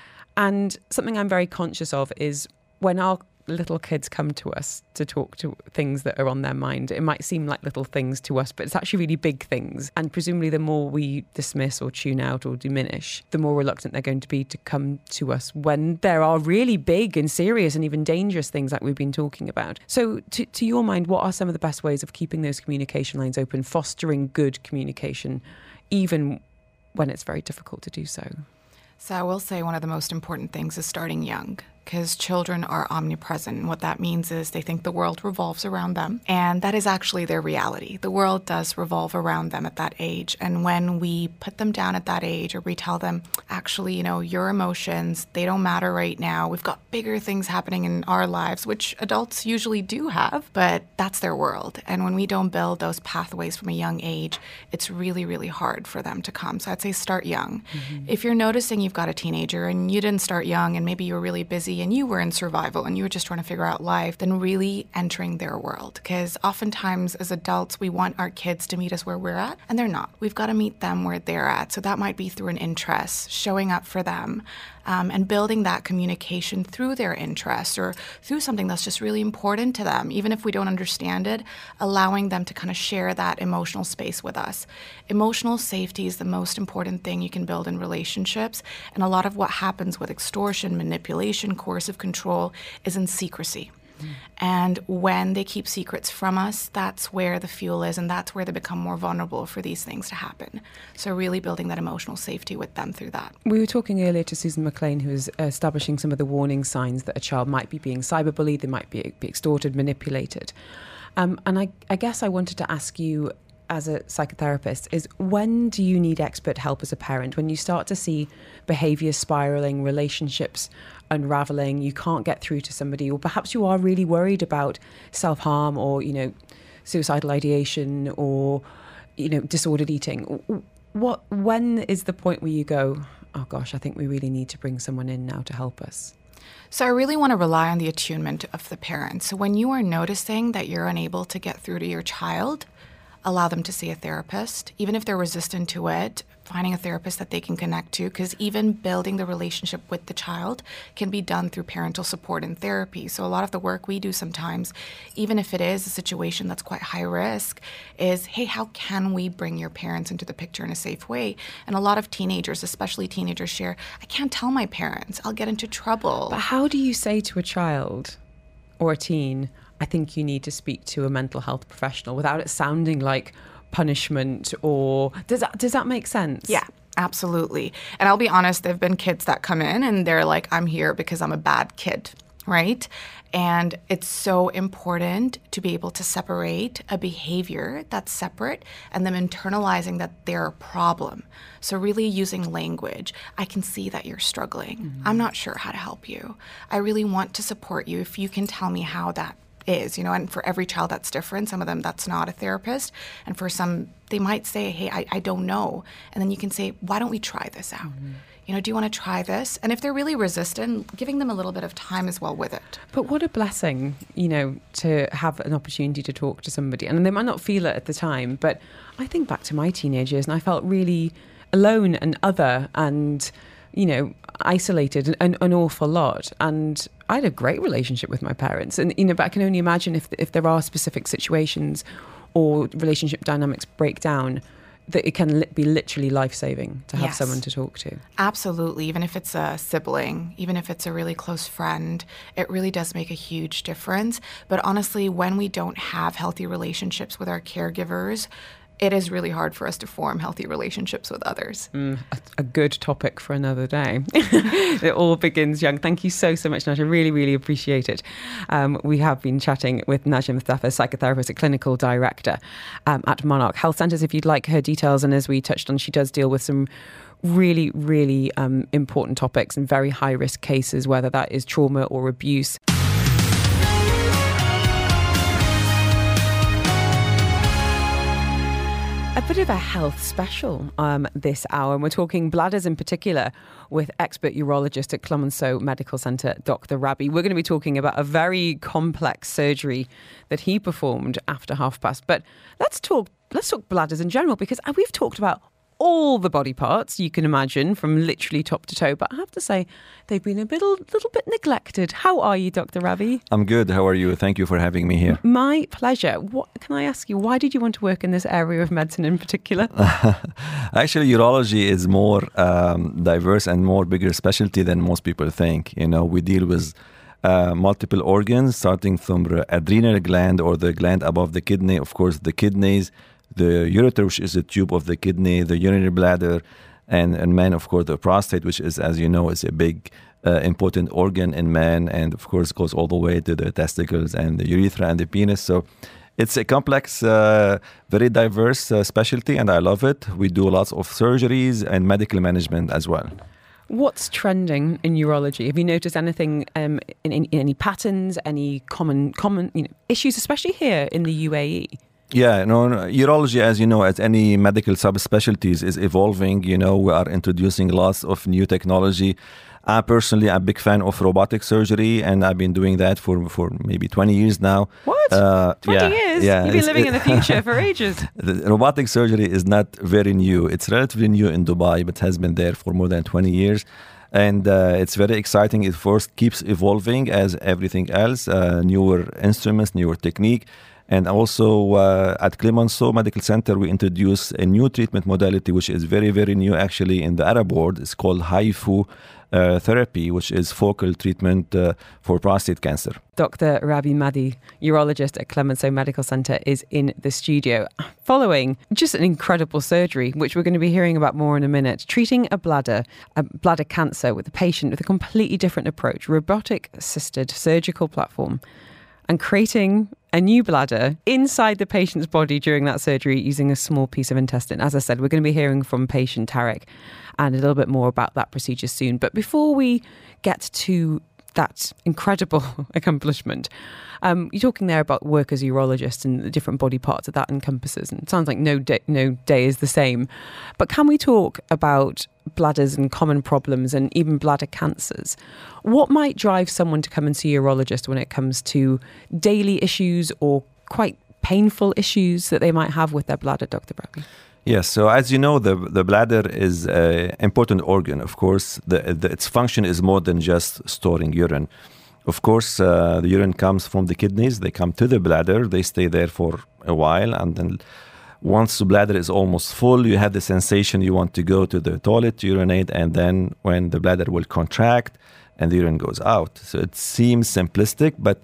And something I'm very conscious of is when our little kids come to us to talk to things that are on their mind, it might seem like little things to us, but it's actually really big things. And presumably the more we dismiss or tune out or diminish, the more reluctant they're going to be to come to us when there are really big and serious and even dangerous things like we've been talking about. So to, to your mind, what are some of the best ways of keeping those communication lines open, fostering good communication, even when it's very difficult to do so? So I will say one of the most important things is starting young, because children are omnipresent. And what that means is they think the world revolves around them. And that is actually their reality. The world does revolve around them at that age. And when we put them down at that age, or we tell them, actually, you know, your emotions, they don't matter right now. We've got bigger things happening in our lives, which adults usually do have, but that's their world. And when we don't build those pathways from a young age, it's really, really hard for them to come. So I'd say start young. Mm-hmm. If you're noticing you've got a teenager and you didn't start young and maybe you were really busy and you were in survival and you were just trying to figure out life, then really entering their world. Because oftentimes as adults, we want our kids to meet us where we're at, and they're not. We've got to meet them where they're at. So that might be through an interest, showing up for them, um, and building that communication through their interest or through something that's just really important to them. Even if we don't understand it, allowing them to kind of share that emotional space with us. Emotional safety is the most important thing you can build in relationships. And a lot of what happens with extortion, manipulation, coercive control is in secrecy. Mm. And when they keep secrets from us, that's where the fuel is, and that's where they become more vulnerable for these things to happen. So really building that emotional safety with them through that. We were talking earlier to Susan McLean, who was establishing some of the warning signs that a child might be being cyberbullied, they might be, be extorted, manipulated. Um, and I, I guess I wanted to ask you, as a psychotherapist, is when do you need expert help as a parent? When you start to see behaviour spiralling, relationships unravelling, you can't get through to somebody, or perhaps you are really worried about self-harm or, you know, suicidal ideation or, you know, disordered eating. What, when is the point where you go, oh gosh, I think we really need to bring someone in now to help us? So I really want to rely on the attunement of the parent. So when you are noticing that you're unable to get through to your child, allow them to see a therapist. Even if they're resistant to it, finding a therapist that they can connect to, because even building the relationship with the child can be done through parental support and therapy. So a lot of the work we do sometimes, even if it is a situation that's quite high risk, is, hey, how can we bring your parents into the picture in a safe way? And a lot of teenagers, especially teenagers, share, I can't tell my parents, I'll get into trouble. But how do you say to a child or a teen, I think you need to speak to a mental health professional, without it sounding like punishment? Or does that, does that make sense? Yeah, absolutely. And I'll be honest, there have been kids that come in and they're like, I'm here because I'm a bad kid, right? And it's so important to be able to separate a behavior that's separate and them internalizing that they're a problem. So really using language. I can see that you're struggling. Mm-hmm. I'm not sure how to help you. I really want to support you if you can tell me how that is, you know, and for every child that's different. Some of them, that's not a therapist. And for some, they might say, hey, I, I don't know. And then you can say, why don't we try this out? Mm-hmm. You know, do you want to try this? And if they're really resistant, giving them a little bit of time as well with it. But what a blessing, you know, to have an opportunity to talk to somebody. And they might not feel it at the time, but I think back to my teenage years and I felt really alone and other and, you know, isolated an, an awful lot. And I had a great relationship with my parents. And, you know, but I can only imagine if if there are specific situations or relationship dynamics break down, that it can li- be literally life-saving to have Yes. someone to talk to. Absolutely. Even if it's a sibling, even if it's a really close friend, it really does make a huge difference. But honestly, when we don't have healthy relationships with our caregivers, it is really hard for us to form healthy relationships with others. Mm, a, a good topic for another day. It all begins young. Thank you so, so much, Najah. Really, really appreciate it. Um, we have been chatting with Najah Mustafa, psychotherapist and clinical director um, at Monarch Health Centres. If you'd like her details, and as we touched on, she does deal with some really, really um, important topics and very high-risk cases, whether that is trauma or abuse. A bit of a health special um, this hour, and we're talking bladders in particular with expert urologist at Clemenceau Medical Centre, Doctor Rabi. We're going to be talking about a very complex surgery that he performed after half past. But let's talk let's talk bladders in general, because we've talked about all the body parts you can imagine, from literally top to toe. But I have to say, they've been a little, little bit neglected. How are you, Doctor Rabi? I'm good. How are you? Thank you for having me here. My pleasure. What can I ask you? Why did you want to work in this area of medicine in particular? Actually, urology is more um, diverse and more bigger specialty than most people think. You know, we deal with uh, multiple organs, starting from the adrenal gland or the gland above the kidney, of course, the kidneys, the ureter, which is the tube of the kidney, the urinary bladder, and in men, of course, the prostate, which is, as you know, is a big, uh, important organ in men, and of course goes all the way to the testicles and the urethra and the penis. So it's a complex, uh, very diverse uh, specialty, and I love it. We do lots of surgeries and medical management as well. What's trending in urology? Have you noticed anything, um, in, in, in any patterns, any common common you know, issues, especially here in the U A E? Yeah, no, no, urology, as you know, as any medical subspecialties, is evolving. You know, we are introducing lots of new technology. I personally am a big fan of robotic surgery, and I've been doing that for, for maybe twenty years now. What? Uh, twenty yeah, years? Yeah, You've been living in the future for ages. The robotic surgery is not very new. It's relatively new in Dubai, but has been there for more than twenty years. And uh, it's very exciting. It first keeps evolving as everything else, uh, newer instruments, newer technique. And also uh, at Clemenceau Medical Center, we introduced a new treatment modality, which is very, very new actually in the Arab world. It's called HIFU uh, therapy, which is focal treatment uh, for prostate cancer. Doctor Rabi Madhi, urologist at Clemenceau Medical Center, is in the studio following just an incredible surgery, which we're going to be hearing about more in a minute, treating a bladder, a bladder cancer with a patient with a completely different approach, robotic-assisted surgical platform, and creating a new bladder inside the patient's body during that surgery using a small piece of intestine. As I said, we're going to be hearing from patient Tarek and a little bit more about that procedure soon. But before we get to that incredible accomplishment, um, you're talking there about work as a urologist and the different body parts that that encompasses. And it sounds like no day, no day is the same. But can we talk about bladders and common problems and even bladder cancers? What might drive someone to come and see a urologist when it comes to daily issues or quite painful issues that they might have with their bladder, Doctor Rabi? Yes, so as you know, the the bladder is an important organ. Of course, the, the, its function is more than just storing urine. Of course, uh, the urine comes from the kidneys. They come to the bladder. They stay there for a while, and then once the bladder is almost full, you have the sensation you want to go to the toilet to urinate, and then when the bladder will contract and the urine goes out. So it seems simplistic, but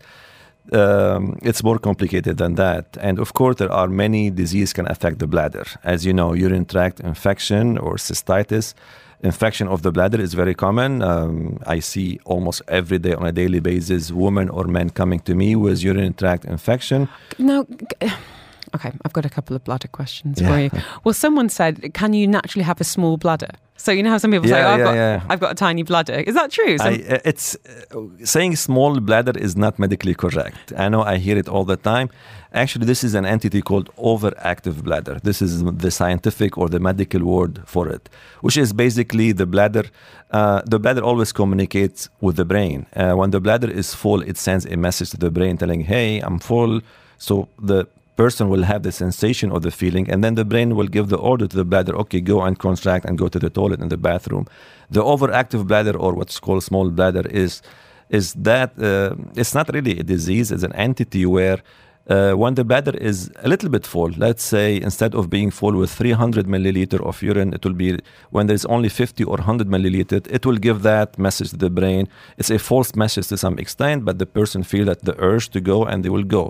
um, it's more complicated than that. And of course, there are many diseases can affect the bladder. As you know, urinary tract infection or cystitis. Infection of the bladder is very common. Um, I see almost every day on a daily basis women or men coming to me with urinary tract infection. Now, okay, I've got a couple of bladder questions Yeah. for you. Well, someone said, can you naturally have a small bladder? So you know how some people say, Yeah, oh, I've, yeah, got, yeah. I've got a tiny bladder. Is that true? Some- I, uh, it's uh, saying small bladder is not medically correct. I know I hear it all the time. Actually, this is an entity called overactive bladder. This is the scientific or the medical word for it, which is basically the bladder. Uh, the bladder always communicates with the brain. Uh, when the bladder is full, it sends a message to the brain telling, hey, I'm full. So the person will have the sensation or the feeling, and then the brain will give the order to the bladder, okay, go and contract and go to the toilet and the bathroom. The overactive bladder, or what's called small bladder, is is that uh, it's not really a disease. It's an entity where Uh, when the bladder is a little bit full, let's say instead of being full with three hundred milliliter of urine, it will be when there's only fifty or one hundred milliliter, it will give that message to the brain. It's a false message to some extent, but the person feel that the urge to go and they will go.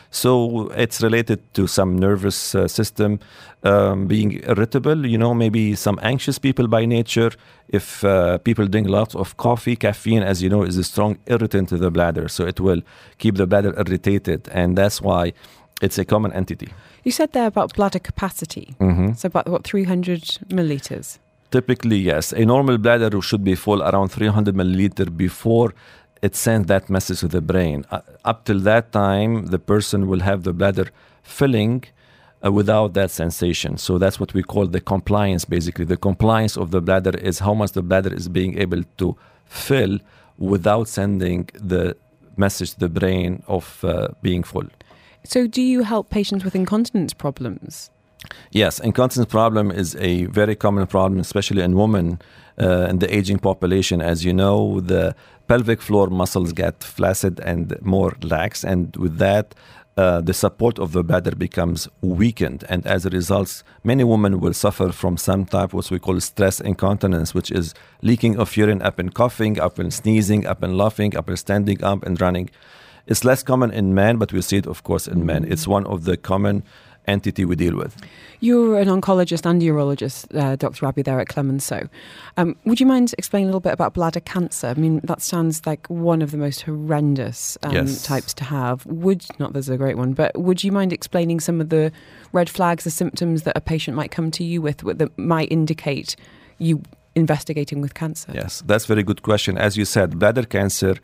So it's related to some nervous uh, system um, being irritable, you know, maybe some anxious people by nature. If uh, people drink lots of coffee, caffeine, as you know, is a strong irritant to the bladder. So it will keep the bladder irritated. And that's why it's a common entity. You said there about bladder capacity. Mm-hmm. So about, what, three hundred milliliters? Typically, yes. A normal bladder should be full around three hundred milliliter before it sends that message to the brain. Uh, up till that time, the person will have the bladder filling uh, without that sensation. So that's what we call the compliance, basically. The compliance of the bladder is how much the bladder is being able to fill without sending the message to the brain of uh, being full. So do you help patients with incontinence problems? Yes, incontinence problem is a very common problem, especially in women uh, in the aging population. As you know, the pelvic floor muscles get flaccid and more lax, and with that, uh, the support of the bladder becomes weakened. And as a result, many women will suffer from some type of what we call stress incontinence, which is leaking of urine up in coughing, up in sneezing, up in laughing, up in standing up and running. It's less common in men, but we see it, of course, in men. It's one of the common entity we deal with. You're an oncologist and urologist, uh, Doctor Rabi, there at Clemenceau. Um, would you mind explaining a little bit about bladder cancer? I mean, that sounds like one of the most horrendous um, yes. types to have. Would, not there's a great one, but would you mind explaining some of the red flags, the symptoms that a patient might come to you with that might indicate you investigating with cancer? Yes, that's a very good question. As you said, bladder cancer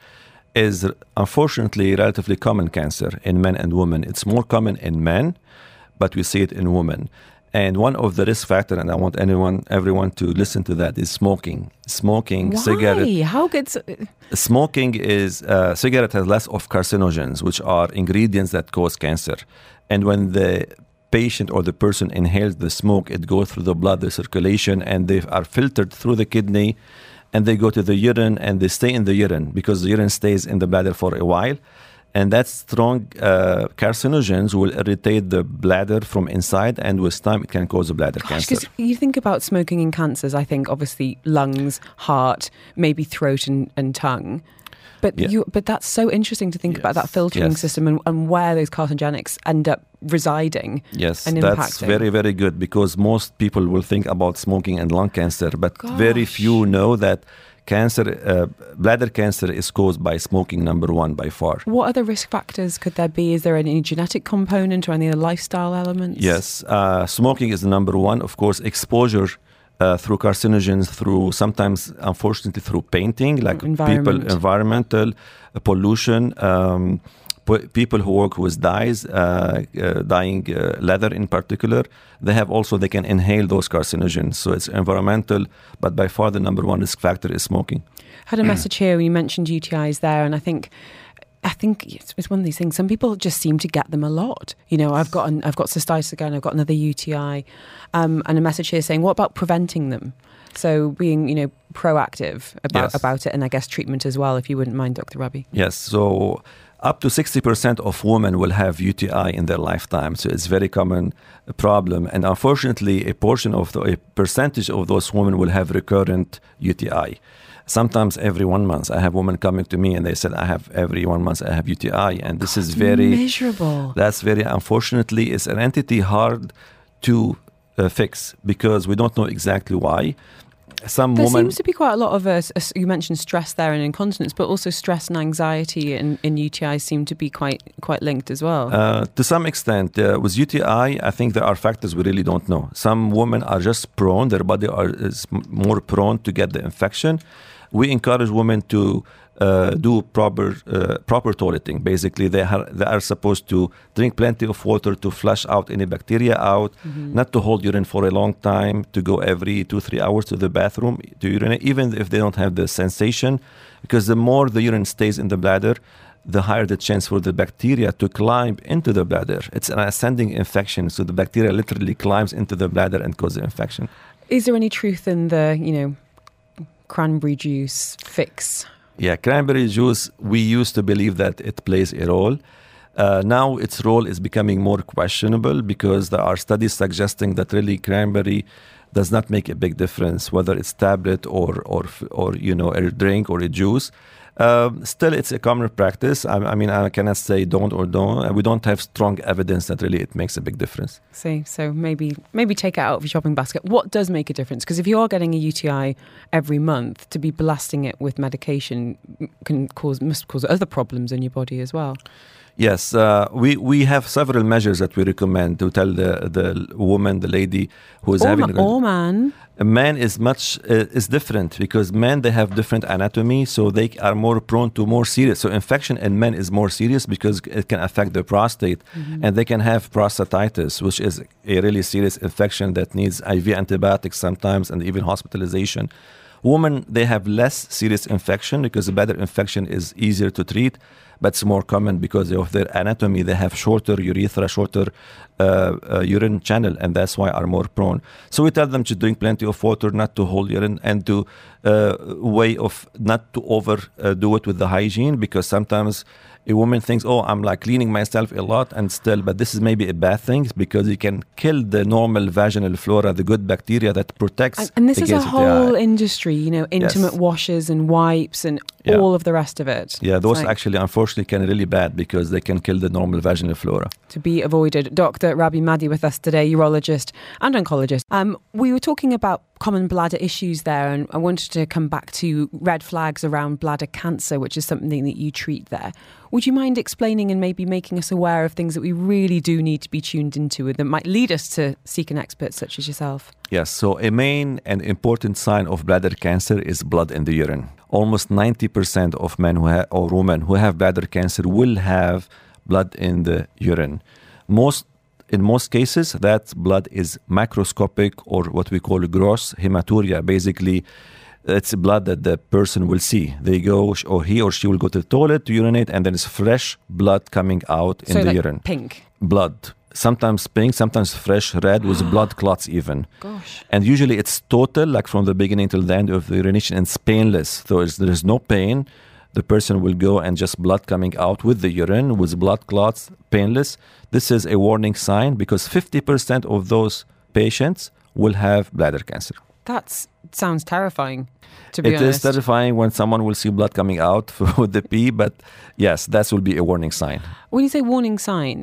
is unfortunately relatively common cancer in men and women. It's more common in men, but we see it in women. And one of the risk factors, and I want anyone, everyone to listen to that, is smoking. Smoking, Why? cigarette. How good? Smoking is, uh, cigarette has less of carcinogens, which are ingredients that cause cancer. And when the patient or the person inhales the smoke, it goes through the blood, the circulation, and they are filtered through the kidney, and they go to the urine, and they stay in the urine because the urine stays in the bladder for a while. And that strong uh, carcinogens will irritate the bladder from inside, and with time it can cause a bladder Gosh, cancer. Because you think about smoking in cancers, I think obviously lungs, heart, maybe throat and, and tongue. But Yeah. you, but that's so interesting to think Yes. about that filtering Yes. system and, and where those carcinogenics end up residing. Yes, and that's impacting. very, very good, because most people will think about smoking and lung cancer, but very Gosh. few know that cancer, uh, bladder cancer is caused by smoking, number one, by far. What other risk factors could there be? Is there any genetic component or any other lifestyle elements? Yes, uh, smoking is the number one. Of course, exposure uh, through carcinogens, through sometimes, unfortunately, through painting, like Environment. people, environmental uh, pollution, um, p- people who work with dyes, uh, uh, dyeing uh, leather in particular, they have also, they can inhale those carcinogens. So it's environmental, but by far the number one risk factor is smoking. Had a message here. You mentioned U T Is there, and I think, I think it's, it's one of these things. Some people just seem to get them a lot. You know, I've got an, I've got cystitis again. I've got another U T I, um, and a message here saying, what about preventing them? So being, you know, proactive about Yes. about it, and I guess treatment as well, if you wouldn't mind, Doctor Rabi. Yes, so up to sixty percent of women will have U T I in their lifetime. So it's a very common problem. And unfortunately, a portion of the, a percentage of those women will have recurrent U T I. Sometimes every one month. I have women coming to me and they said, I have every one month I have U T I. And this is very miserable. That's very, unfortunately, it's an entity hard to uh, fix because we don't know exactly why. Some There women, seems to be quite a lot of, uh, s- you mentioned stress there and incontinence, but also stress and anxiety in, in U T Is seem to be quite quite linked as well. Uh, to some extent, uh, with U T I, I think there are factors we really don't know. Some women are just prone, their body are, is m- more prone to get the infection. We encourage women to uh, do proper uh, proper toileting. Basically, they, ha- they are supposed to drink plenty of water to flush out any bacteria out, Mm-hmm. not to hold urine for a long time, to go every two, three hours to the bathroom to urinate, even if they don't have the sensation, because the more the urine stays in the bladder, the higher the chance for the bacteria to climb into the bladder. It's an ascending infection, so the bacteria literally climbs into the bladder and causes the infection. Is there any truth in the, you know, cranberry juice fix? Yeah, cranberry juice, we used to believe that it plays a role. Uh, now its role is becoming more questionable because there are studies suggesting that really cranberry does not make a big difference, whether it's tablet or or or you know a drink or a juice. Uh, still, it's a common practice. I, I mean, I cannot say don't or don't. We don't have strong evidence that really it makes a big difference. See, so maybe maybe take it out of your shopping basket. What does make a difference? Because if you are getting a U T I every month, to be blasting it with medication can cause must cause other problems in your body as well. Yes, uh, we, we have several measures that we recommend to tell the, the woman, the lady who is or having... Ma- or man. A man is much uh, is different because men, they have different anatomy, so they are more prone to more serious. So infection in men is more serious because it can affect the prostate, mm-hmm. and they can have prostatitis, which is a really serious infection that needs I V antibiotics sometimes and even hospitalization. Women, they have less serious infection because the bladder infection is easier to treat, but it's more common because of their anatomy. They have shorter urethra, shorter uh, uh, urine channel, and that's why are more prone. So we tell them to drink plenty of water, not to hold urine, and to uh, way of not to overdo uh, it with the hygiene, because sometimes a woman thinks, oh, I'm like cleaning myself a lot and still, but this is maybe a bad thing because you can kill the normal vaginal flora, the good bacteria that protects. And, and this is a whole industry, you know, intimate yes. washes and wipes and yeah. all of the rest of it. Yeah, those like, actually, unfortunately, can really bad because they can kill the normal vaginal flora. To be avoided. Doctor Rabi Madhi with us today, urologist and oncologist. Um, we were talking about common bladder issues there, and I wanted to come back to red flags around bladder cancer, which is something that you treat there. Would you mind explaining and maybe making us aware of things that we really do need to be tuned into and that might lead us to seek an expert such as yourself? Yes, so a main and important sign of bladder cancer is blood in the urine. Almost ninety percent of men who ha- or women who have bladder cancer will have blood in the urine. Most In most cases, that blood is macroscopic or what we call gross hematuria. Basically, it's blood that the person will see. They go, or he or she will go to the toilet to urinate, and then it's fresh blood coming out in so the like urine. Pink Blood. Sometimes pink, sometimes fresh red with blood clots even. Gosh. And usually it's total, like from the beginning till the end of the urination, and it's painless. So it's, there is no pain. The person will go and just blood coming out with the urine, with blood clots, painless. This is a warning sign because fifty percent of those patients will have bladder cancer. That sounds terrifying, to be it honest. It is terrifying when someone will see blood coming out with the pee, but yes, that will be a warning sign. When you say warning sign,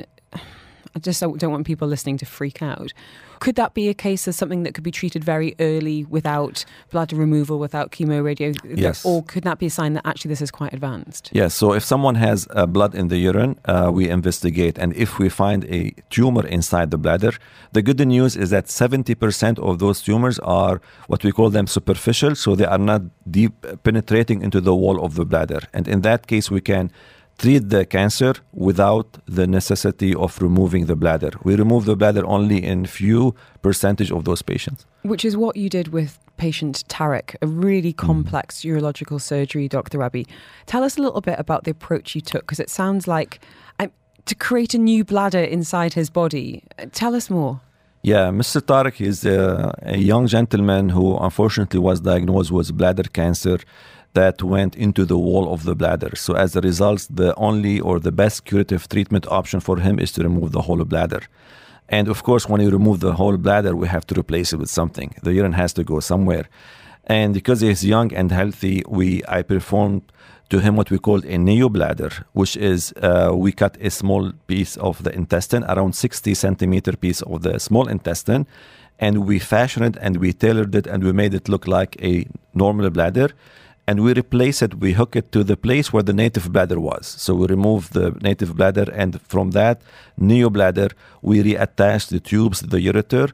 I just don't want people listening to freak out. Could that be a case of something that could be treated very early without bladder removal, without chemo, radio? Yes. Or could that be a sign that actually this is quite advanced? Yes. So if someone has uh, blood in the urine, uh, we investigate. And if we find a tumor inside the bladder, the good news is that seventy percent of those tumors are what we call them superficial. So they are not deep penetrating into the wall of the bladder. And in that case, we can treat the cancer without the necessity of removing the bladder. We remove the bladder only in few percentage of those patients. Which is what you did with patient Tarek, a really complex mm. urological surgery, Doctor Rabi. Tell us a little bit about the approach you took, because it sounds like um, to create a new bladder inside his body. Tell us more. Yeah, Mister Tarek is a, a young gentleman who unfortunately was diagnosed with bladder cancer that went into the wall of the bladder. So as a result, the only or the best curative treatment option for him is to remove the whole bladder. And of course, when you remove the whole bladder, we have to replace it with something. The urine has to go somewhere. And because he's young and healthy, we I performed to him what we called a neobladder, which is uh, we cut a small piece of the intestine, around sixty centimeter piece of the small intestine, and we fashioned it and we tailored it and we made it look like a normal bladder. And we replace it, we hook it to the place where the native bladder was. So we remove the native bladder, and from that neobladder, we reattach the tubes to the ureter,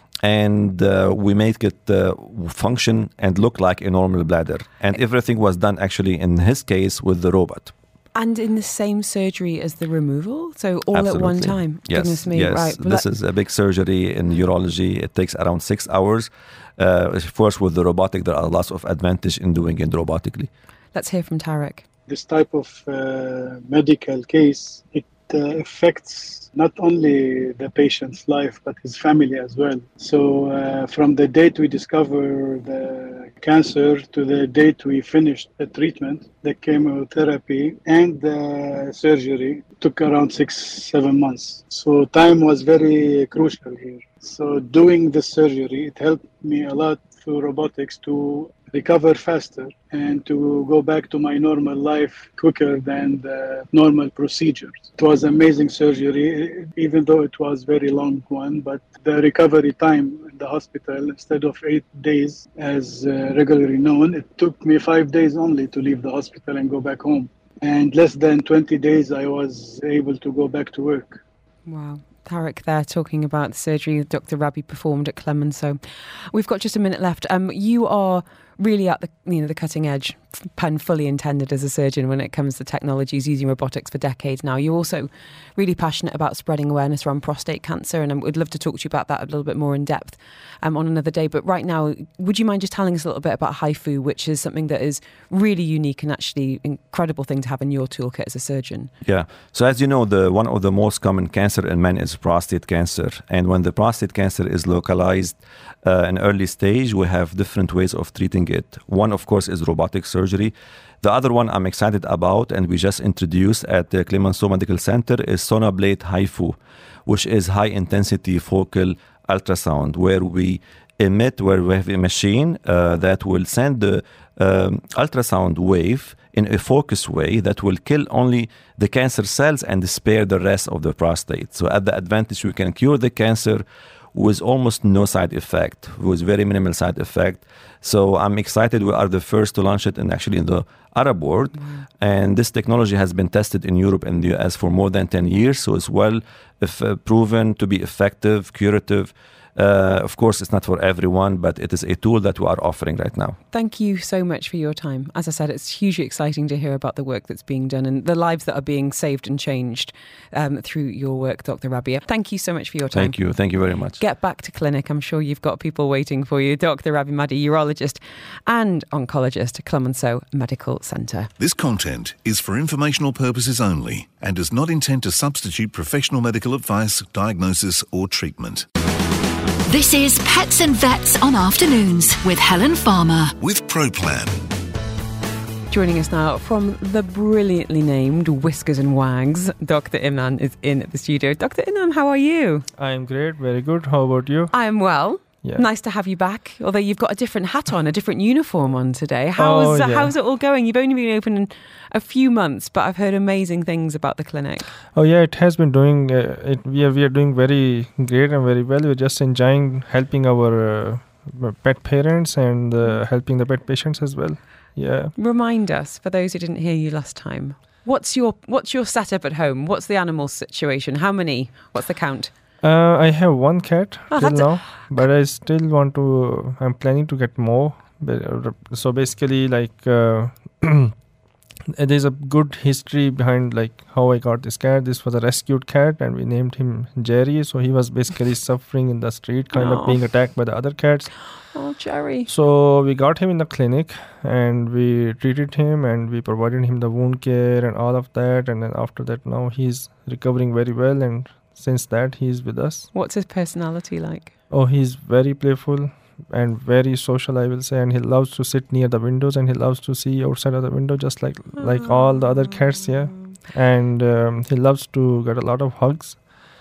and uh, we make it uh, function and look like a normal bladder. And everything was done actually in his case with the robot. And in the same surgery as the removal? So all Absolutely. At one time? Yes, Goodness me, yes. right. This is a big surgery in urology. It takes around six hours. Uh, of course, with the robotic, there are lots of advantage in doing it robotically. Let's hear from Tarek. This type of uh, medical case, it uh, affects not only the patient's life, but his family as well. So uh, from the date we discover the cancer to the date we finished the treatment, the chemotherapy and the surgery took around six, seven months. So time was very crucial here. So doing the surgery, it helped me a lot through robotics to recover faster and to go back to my normal life quicker than the normal procedures. It was amazing surgery, even though it was very long one, but the recovery time in the hospital, instead of eight days as uh, regularly known, it took me five days only to leave the hospital and go back home. And less than twenty days, I was able to go back to work. Wow. Tarek there talking about the surgery Doctor Rabi performed at Clemenceau. We've got just a minute left. Um, you are really at the you know the cutting edge, pun fully intended, as a surgeon when it comes to technologies, using robotics for decades now. You're also really passionate about spreading awareness around prostate cancer, and I would love to talk to you about that a little bit more in depth um, on another day. But right now, would you mind just telling us a little bit about HIFU, which is something that is really unique and actually incredible thing to have in your toolkit as a surgeon? Yeah. So as you know, the one of the most common cancer in men is prostate cancer. And when the prostate cancer is localized uh, in early stage, we have different ways of treating it. One, of course, is robotic surgery. The other one I'm excited about, and we just introduced at the Clemenceau Medical Center, is Sonoblate HIFU, which is high-intensity focal ultrasound, where we emit, where we have a machine uh, that will send the um, ultrasound wave in a focused way that will kill only the cancer cells and spare the rest of the prostate. So at the advantage, we can cure the cancer with almost no side effect, with very minimal side effect. So I'm excited. We are the first to launch it, and actually in the Arab world. Mm. And this technology has been tested in Europe and the U S for more than ten years. So it's well if, uh, proven to be effective, curative. Uh, of course, it's not for everyone, but it is a tool that we are offering right now. Thank you so much for your time. As I said, it's hugely exciting to hear about the work that's being done and the lives that are being saved and changed um, through your work, Doctor Rabia. Thank you so much for your time. Thank you. Thank you very much. Get back to clinic. I'm sure you've got people waiting for you. Doctor Rabi Madhi, urologist and oncologist at Clemenceau Medical Center. This content is for informational purposes only and does not intend to substitute professional medical advice, diagnosis or treatment. This is Pets and Vets on Afternoons with Helen Farmer. With ProPlan. Joining us now from the brilliantly named Whiskers and Wags, Doctor Imnan is in the studio. Doctor Imnan, how are you? I'm great, very good. How about you? I'm well. Yeah. Nice to have you back, although you've got a different hat on, a different uniform on today. How's, oh, uh, yeah. how's it all going? You've only been open a few months, but I've heard amazing things about the clinic. Oh yeah, it has been doing, uh, it, we, are, we are doing very great and very well. We're just enjoying helping our uh, pet parents and uh, helping the pet patients as well. Yeah. Remind us, for those who didn't hear you last time, what's your what's your setup at home? What's the animal situation? How many? What's the count? Uh, I have one cat oh, till now, but I still want to, I'm planning to get more. So basically, like, uh, there's a good history behind, like, how I got this cat. This was a rescued cat, and we named him Jerry. So he was basically suffering in the street, kind oh. of being attacked by the other cats. Oh, Jerry. So we got him in the clinic, and we treated him, and we provided him the wound care and all of that. And then after that, now he's recovering very well, and since that, he's with us. What's his personality like? Oh, he's very playful and very social, I will say. And he loves to sit near the windows, and he loves to see outside of the window, just like oh. like all the other cats, yeah. And um, he loves to get a lot of hugs.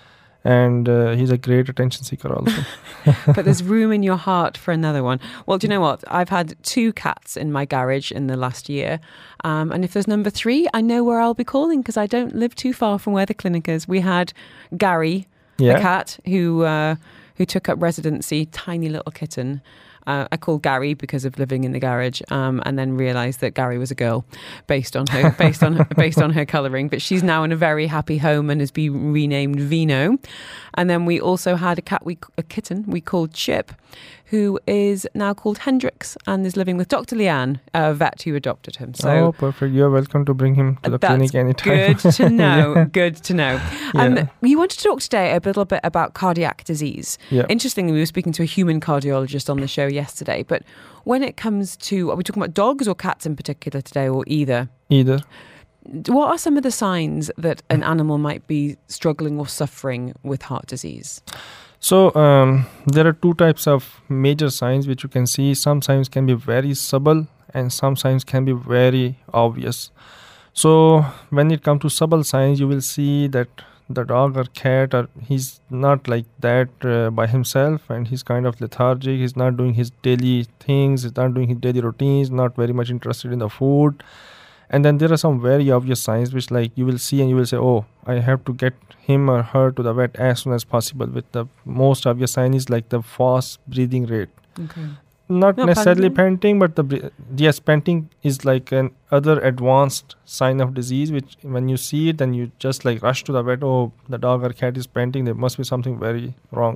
And uh, he's a great attention seeker also. But there's room in your heart for another one. Well, do you know what? I've had two cats in my garage in the last year. Um, and if there's number three, I know where I'll be calling because I don't live too far from where the clinic is. We had Gary, yeah. the cat, who uh, who took up residency, tiny little kitten. Uh, I called Gary because of living in the garage, um, and then realised that Gary was a girl, based on her based on based on her colouring. But she's now in a very happy home and has been renamed Vino. And then we also had a cat, we a kitten we called Chip, who is now called Hendrix and is living with Doctor Leanne, a vet who adopted him. So oh, perfect! You're welcome to bring him to the that's clinic anytime. Good to know. yeah. Good to know. Um, yeah. You wanted to talk today a little bit about cardiac disease. Yeah. Interestingly, we were speaking to a human cardiologist on the show yesterday. But when it comes to, are we talking about dogs or cats in particular today, or either? Either. What are some of the signs that an animal might be struggling or suffering with heart disease? So um, there are two types of major signs which you can see. Some signs can be very subtle and some signs can be very obvious. So when it comes to subtle signs, you will see that the dog or cat, or he's not like that uh, by himself, and he's kind of lethargic. He's not doing his daily things. He's not doing his daily routines. Not very much interested in the food. And then there are some very obvious signs which, like, you will see and you will say, "Oh, I have to get him or her to the vet as soon as possible." With the most obvious sign is like the fast breathing rate. Okay. Not No, necessarily panting? panting, but the bre- yes, panting is like an other advanced sign of disease, which when you see it, then you just like rush to the vet. Oh, the dog or cat is panting. There must be something very wrong.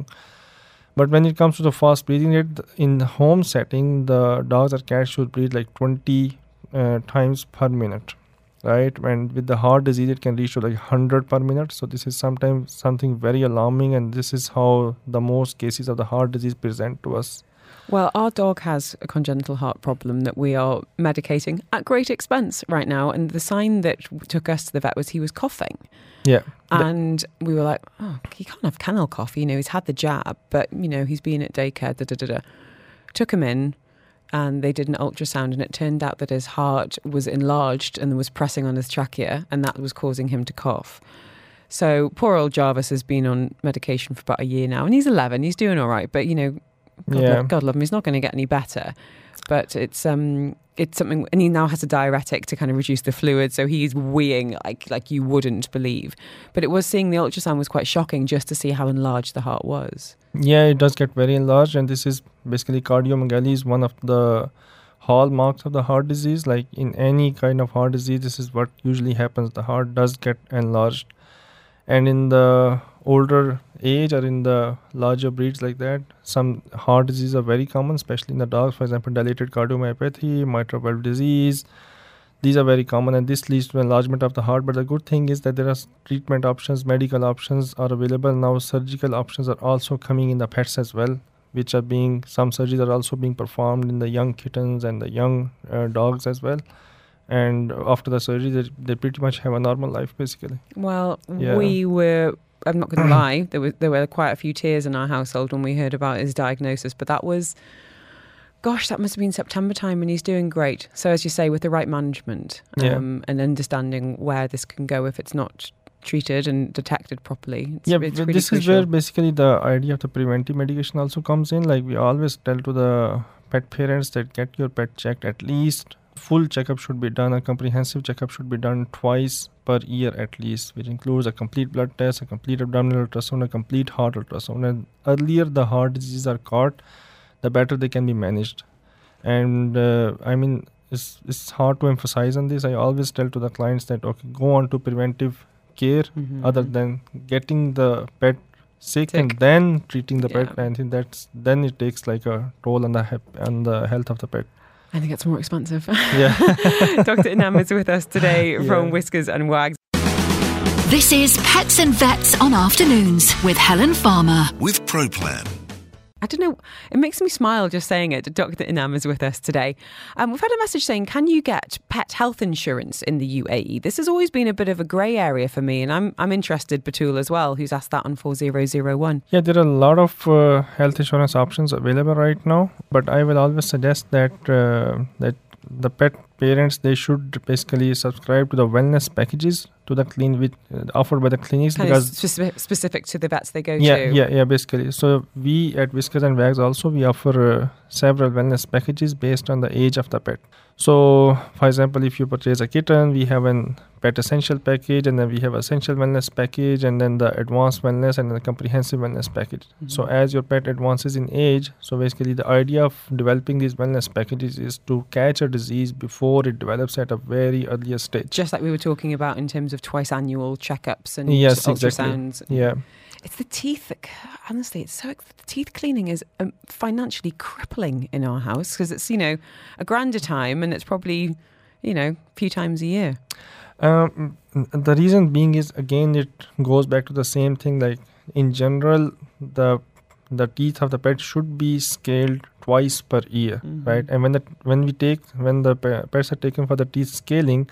But when it comes to the fast breathing rate, in the home setting, the dogs or cats should breathe like twenty uh, times per minute, right? And with the heart disease, it can reach to like one hundred per minute. So this is sometimes something very alarming, and this is how the most cases of the heart disease present to us. Well, our dog has a congenital heart problem that we are medicating at great expense right now. And the sign that took us to the vet was he was coughing. Yeah. And we were like, oh, he can't have kennel cough. You know, he's had the jab, but, you know, he's been at daycare, da da da da. Took him in and they did an ultrasound, and it turned out that his heart was enlarged and was pressing on his trachea, and that was causing him to cough. So poor old Jarvis has been on medication for about a year now, and he's eleven. He's doing all right. But, you know, God, Yeah. love, God love him, he's not going to get any better. But it's um, it's something, and he now has a diuretic to kind of reduce the fluid, so he's weeing like like you wouldn't believe. But it was, seeing the ultrasound was quite shocking just to see how enlarged the heart was. Yeah, it does get very enlarged, and this is basically cardiomegaly is one of the hallmarks of the heart disease. Like in any kind of heart disease, this is what usually happens. The heart does get enlarged, and in the older age or in the larger breeds like that, some heart diseases are very common, especially in the dogs. For example, dilated cardiomyopathy, mitral valve disease. These are very common, and this leads to enlargement of the heart. But the good thing is that there are treatment options, medical options are available now. Surgical options are also coming in the pets as well, which are being, some surgeries are also being performed in the young kittens and the young uh, dogs as well. And after the surgery, they, they pretty much have a normal life, basically. Well, Yeah. we were, I'm not going to lie, there was there were quite a few tears in our household when we heard about his diagnosis, but that was, gosh, that must have been September time, and he's doing great. So as you say, with the right management um, Yeah. and understanding where this can go if it's not treated and detected properly. It's, Yeah, it's but really this is crucial. where basically the idea of the preventive medication also comes in. Like we always tell to the pet parents that get your pet checked. At least full checkup should be done. A comprehensive checkup should be done twice per year at least, which includes a complete blood test, a complete abdominal ultrasound, a complete heart ultrasound. And earlier the heart diseases are caught, the better they can be managed. And uh, I mean, it's it's hard to emphasize on this. I always tell to the clients that, okay, go on to preventive care Mhm. other than getting the pet sick, Sick. and then treating the pet. Yeah. I think that's then it takes like a toll on the hep- on the health of the pet. I think it's more expensive. Yeah. Doctor Inam is with us today Yeah. from Whiskers and Wags. This is Pets and Vets on Afternoons with Helen Farmer. With ProPlan. I don't know, it makes me smile just saying it. Doctor Inam is with us today. Um, we've had a message saying, can you get pet health insurance in the U A E? This has always been a bit of a grey area for me, and I'm I'm interested, Batul, as well, who's asked that on four zero zero one. Yeah, there are a lot of uh, health insurance options available right now, but I will always suggest that uh, that the pet parents, they should basically subscribe to the wellness packages to the clean with uh, offered by the clinics, Kind because of specific, specific to the vets they go yeah, to. yeah, yeah, basically. So we at Whiskers and Wags also, we offer uh, several wellness packages based on the age of the pet. So, for example, if you purchase a kitten, we have an pet essential package, and then we have essential wellness package, and then the advanced wellness and the comprehensive wellness package. Mm-hmm. So as your pet advances in age, so basically the idea of developing these wellness packages is to catch a disease before it develops at a very earlier stage. Just like we were talking about in terms of twice annual checkups and Yes, ultrasounds. exactly. Yeah. It's the teeth that, honestly, it's so, the teeth cleaning is um, financially crippling in our house, because it's, you know, a grand a time, and it's probably, you know, a few times a year. Um, the reason being is, again, it goes back to the same thing. Like in general, the the teeth of the pet should be scaled twice per year, Mhm. right? And when the when we take when the pe- pets are taken for the teeth scaling,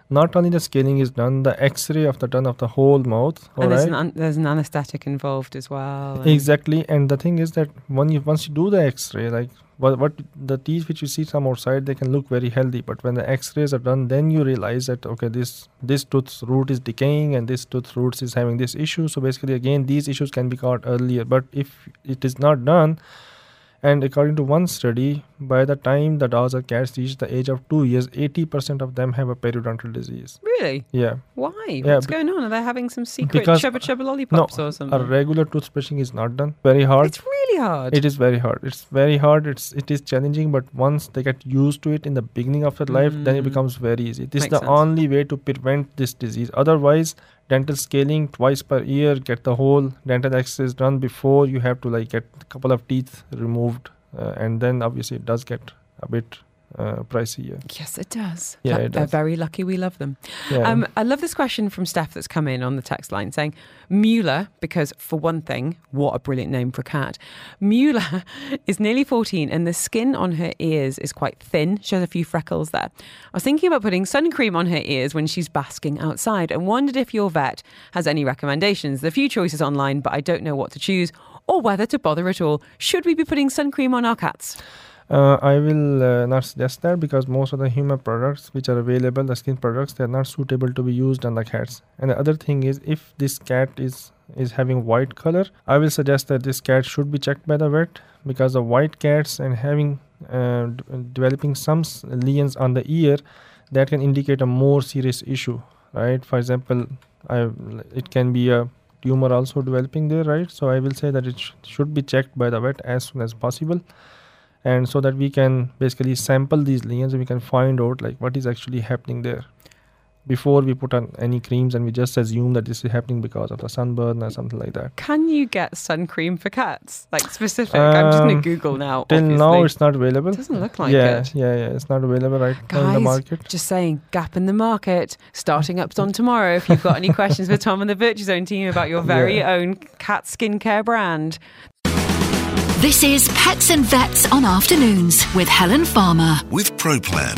not only the scaling is done, the X-ray of the done of the whole mouth. And there's right? an, there's an anesthetic involved as well. And Exactly, and the thing is that when you once you do the X-ray, like what, what the teeth which you see from outside, they can look very healthy, but when the X-rays are done, then you realize that okay, this this tooth root is decaying and this tooth root is having this issue. So basically, again, these issues can be caught earlier. But if it is not done, and according to one study, by the time the dogs or cats reach the age of two years, eighty percent of them have a periodontal disease. Really? Yeah. Why? Yeah, What's be- going on? Are they having some secret Because- chubba chubba lollipops no, or something? a regular toothbrushing is not done. Very hard. It's really hard. It is very hard. It's very hard. It's it is challenging, but once they get used to it in the beginning of their life, then it Mm. becomes very easy. This is Makes the sense. only way to prevent this disease. Otherwise, dental scaling twice per year, get the whole dental X-rays done before you have to like get a couple of teeth removed, uh, and then obviously it does get a bit uh, pricey. Yeah. Yes, it does. Yeah, Th- it They're does. very lucky we love them. Yeah. Um, I love this question from Steph that's come in on the text line saying, Mueller, because for one thing, what a brilliant name for a cat. Mueller is nearly fourteen and the skin on her ears is quite thin. She has a few freckles there. I was thinking about putting sun cream on her ears when she's basking outside and wondered if your vet has any recommendations. There are a few choices online, but I don't know what to choose or whether to bother at all. Should we be putting sun cream on our cats? Uh, I will uh, not suggest that because most of the human products which are available, the skin products, they are not suitable to be used on the cats. And the other thing is, if this cat is is having white color, I will suggest that this cat should be checked by the vet because the white cats and having uh, d- developing some s- lesions on the ear, that can indicate a more serious issue, right? For example, I it can be a tumor also developing there, right? So I will say that it sh- should be checked by the vet as soon as possible. And so that we can basically sample these lesions and we can find out like what is actually happening there before we put on any creams and we just assume that this is happening because of the sunburn or something like that. Can you get sun cream for cats? Like specific? I'm just going Um, to Google now. Till obviously. now it's not available. Doesn't look like yeah, it. Yeah, yeah, it's not available right now in the Guys, market. just saying, gap in the market, starting up on tomorrow. If you've got any questions for Tom and the Virtue Zone team about your very Yeah. own cat skincare brand. This is Pets and Vets on Afternoons with Helen Farmer. With ProPlan.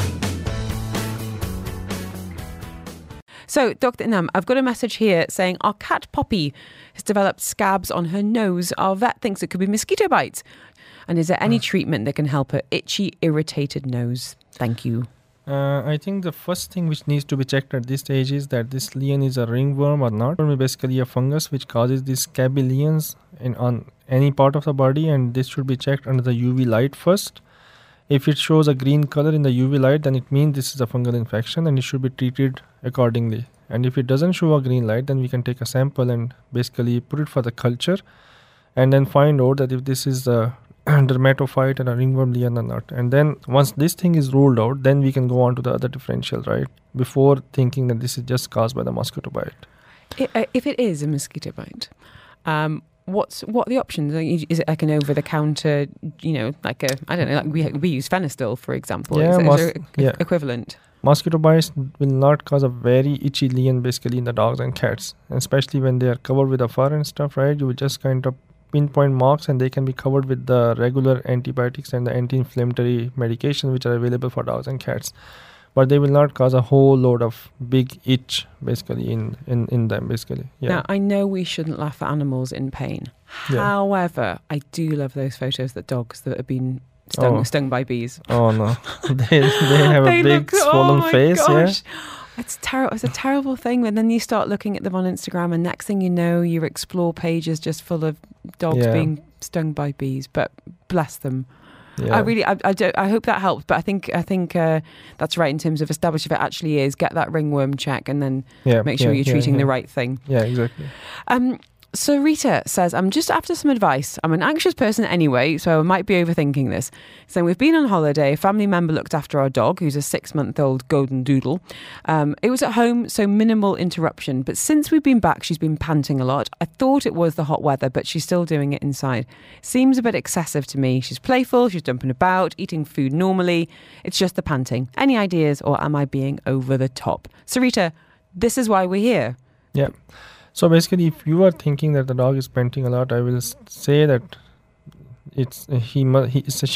So, Doctor Inam, I've got a message here saying our cat Poppy has developed scabs on her nose. Our vet thinks it could be mosquito bites. And is there any treatment that can help her itchy, irritated nose? Thank you. Uh, I think the first thing which needs to be checked at this stage is that this lesion is a ringworm or not. Or basically a fungus which causes these scabby lesions in on any part of the body, and this should be checked under the U V light first. If it shows a green color in the U V light, then it means this is a fungal infection and it should be treated accordingly. And if it doesn't show a green light, then we can take a sample and basically put it for the culture and then find out that if this is a dermatophyte and a ringworm lesion or not. And then once this thing is ruled out, then we can go on to the other differential, right? Before thinking that this is just caused by the mosquito bite. I- uh, If it is a mosquito bite, um, what's what are the options? Are you- Is it like an over-the-counter, you know, like a, I don't know, like we we use Fenistil, for example. Yeah, is, is mos- there a- yeah. equivalent? Mosquito bites will not cause a very itchy lesion basically in the dogs and cats, and especially when they are covered with the fur and stuff, right? You will just kind of pinpoint marks and they can be covered with the regular antibiotics and the anti-inflammatory medication which are available for dogs and cats. But they will not cause a whole load of big itch basically in, in, in them basically. Yeah. Now, I know we shouldn't laugh at animals in pain. Yeah. However, I do love those photos that dogs that have been stung, Oh. stung by bees. Oh no. they they have They a big look- swollen oh my face, gosh. yeah. It's terrible. It's a terrible thing. And then you start looking at them on Instagram, and next thing you know, your explore page is just full of dogs Yeah. being stung by bees. But bless them. Yeah. I really, I, I, do, I hope that helps. But I think, I think uh, that's right in terms of establish if it actually is. Get that ringworm check, and then Yeah, make sure yeah, you're yeah, treating yeah. the right thing. Yeah, exactly. Um, so Rita says, I'm just after some advice. I'm an anxious person anyway, so I might be overthinking this. So we've been on holiday. A family member looked after our dog, who's a six-month-old golden doodle. Um, it was at home, so minimal interruption. But since we've been back, she's been panting a lot. I thought it was the hot weather, but she's still doing it inside. Seems a bit excessive to me. She's playful, she's jumping about, eating food normally. It's just the panting. Any ideas, or am I being over the top? So Rita, this is why we're here. Yeah. So basically, if you are thinking that the dog is panting a lot, I will s- say that it's uh, he, mu- he it's a she.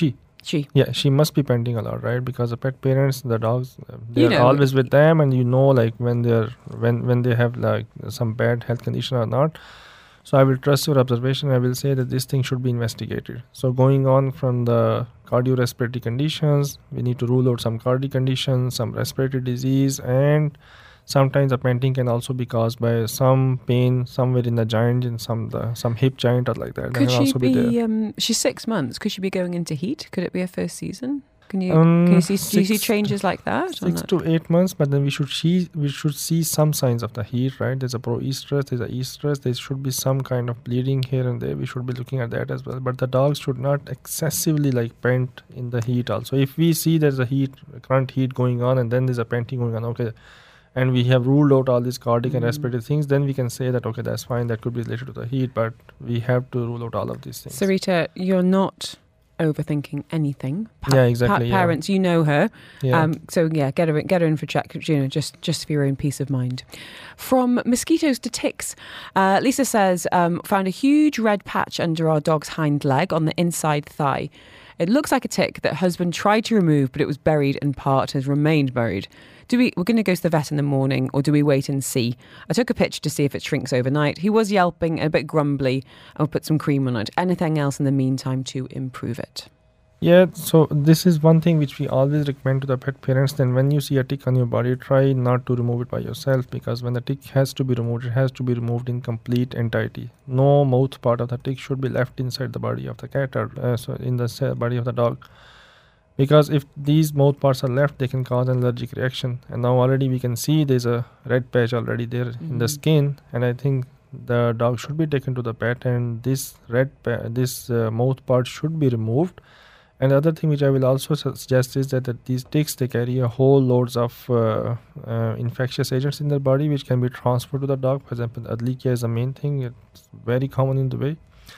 She. Yeah, she must be panting a lot, right? Because the pet parents, the dogs, they're You know. always with them, and you know, like when they're when when they have like some bad health condition or not. So I will trust your observation. I will say that this thing should be investigated. So going on from the cardiorespiratory conditions, we need to rule out some cardiac conditions, some respiratory disease, and sometimes the panting can also be caused by some pain somewhere in the joint, in some the some hip joint or like that. That Could can she also be, be? there. Um, she's six months. Could she be going into heat? Could it be her first season? Can you Um, can you see do you see six- changes like that? or Six not? to eight months, but then we should see we should see some signs of the heat, right? There's a proestrus, there's a estrus, there should be some kind of bleeding here and there. We should be looking at that as well. But the dogs should not excessively like pant in the heat also. If we see there's a heat, current heat going on, and then there's a panting going on, okay, and we have ruled out all these cardiac Mm. and respiratory things, then we can say that okay, that's fine, that could be related to the heat, but we have to rule out all of these things. Sarita, you're not overthinking anything. Pa- Yeah, exactly, yeah. Parents, you know her. Yeah. Um, so yeah, get her in, get her in for check. You know, just just for your own peace of mind. From mosquitoes to ticks, uh, Lisa says um, found a huge red patch under our dog's hind leg on the inside thigh. It looks like a tick that husband tried to remove, but it was buried and part has remained buried. Do we, we're going to go to the vet in the morning, or do we wait and see? I took a picture to see if it shrinks overnight. He was yelping, a bit grumbly. I'll put some cream on it. Anything else in the meantime to improve it? Yeah, so this is one thing which we always recommend to the pet parents. Then when you see a tick on your body, try not to remove it by yourself, because when the tick has to be removed, it has to be removed in complete entirety. No mouth part of the tick should be left inside the body of the cat or uh, so in the se- body of the dog. Because if these mouth parts are left, they can cause an allergic reaction. And now already we can see there's a red patch already there mm-hmm. in the skin. And I think the dog should be taken to the vet, and this red pa- this uh, mouth part should be removed. And the other thing which I will also su- suggest is that, that these ticks, they carry a whole loads of uh, uh, infectious agents in their body which can be transferred to the dog. For example, Ehrlichia is the main thing. It's very common in Dubai.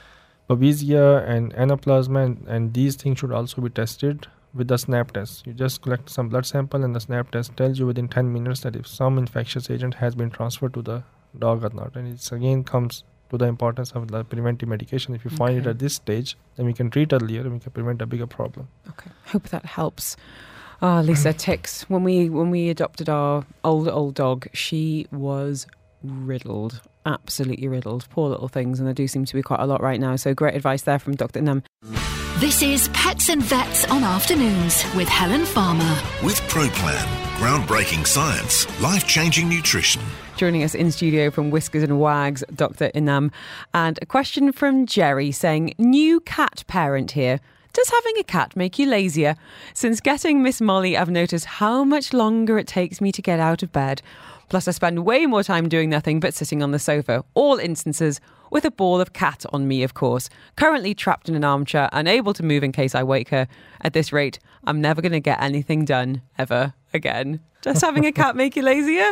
Babesia and Anaplasma, and, and these things should also be tested with the snap test. You just collect some blood sample, and the snap test tells you within ten minutes that if some infectious agent has been transferred to the dog or not. And it again comes to the importance of the preventive medication. If you okay. find it at this stage, then we can treat earlier and we can prevent a bigger problem. Okay, hope that helps. Ah, oh, Lisa, ticks. When we when we adopted our old old dog, she was riddled, absolutely riddled. Poor little things, and there do seem to be quite a lot right now. So great advice there from Doctor Inam. This is Pets and Vets on Afternoons with Helen Farmer. With ProPlan, groundbreaking science, life-changing nutrition. Joining us in studio from Whiskers and Wags, Doctor Inam. And a question from Jerry saying, new cat parent here. Does having a cat make you lazier? Since getting Miss Molly, I've noticed how much longer it takes me to get out of bed. Plus, I spend way more time doing nothing but sitting on the sofa. All instances with a ball of cat on me, of course. Currently trapped in an armchair, unable to move in case I wake her. At this rate, I'm never going to get anything done, ever again. Does having a cat make you lazier?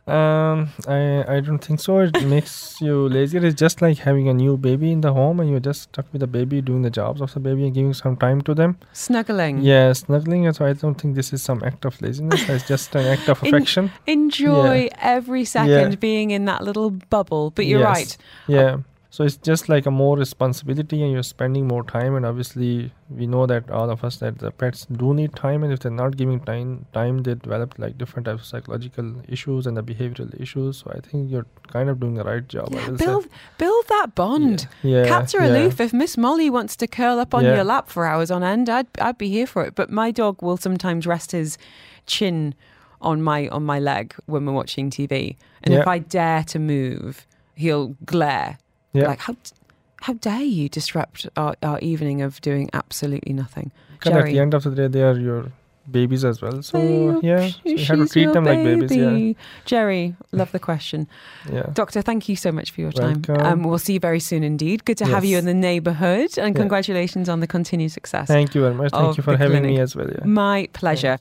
Um, I I don't think so. It makes you lazier. It's just like having a new baby in the home, and you're just stuck with the baby, doing the jobs of the baby and giving some time to them. Snuggling. Yeah, snuggling. So I don't think this is some act of laziness. It's just an act of affection. En- enjoy yeah. every second yeah. being in that little bubble. But you're yes. right. Yeah. So it's just like a more responsibility, and you're spending more time. And obviously, we know that all of us that the pets do need time, and if they're not giving time, time they develop like different types of psychological issues and the behavioral issues. So I think you're kind of doing the right job. Yeah, I will build say. build that bond. Yeah, yeah, Cats are yeah. aloof. If Miss Molly wants to curl up on yeah. your lap for hours on end, I'd I'd be here for it. But my dog will sometimes rest his chin on my on my leg when we're watching T V, and yeah. if I dare to move, he'll glare. Yeah. Like, how how dare you disrupt our, our evening of doing absolutely nothing? Because at the end of the day, they are your babies as well. So, Babe, yeah, so you have to she's treat your them like babies. Yeah. baby. Jerry, love the question. Yeah. Doctor, thank you so much for your time. Welcome. Um, we'll see you very soon indeed. Good to have Yes. you in the neighbourhood, and Yeah. congratulations on the continued success. Thank you very much. Thank of you for the having clinic. me as well. Yeah. My pleasure.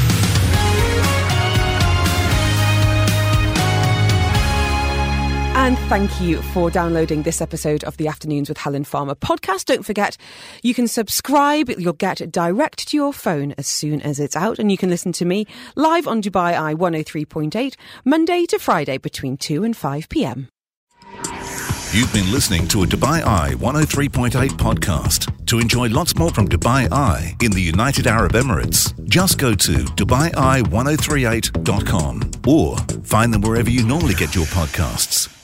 And thank you for downloading this episode of the Afternoons with Helen Farmer podcast. Don't forget, you can subscribe. You'll get it direct to your phone as soon as it's out. And you can listen to me live on Dubai Eye one oh three point eight, Monday to Friday between two and five p.m. You've been listening to a Dubai Eye one oh three point eight podcast. To enjoy lots more from Dubai Eye in the United Arab Emirates, just go to dubai eye ten thirty-eight dot com or find them wherever you normally get your podcasts.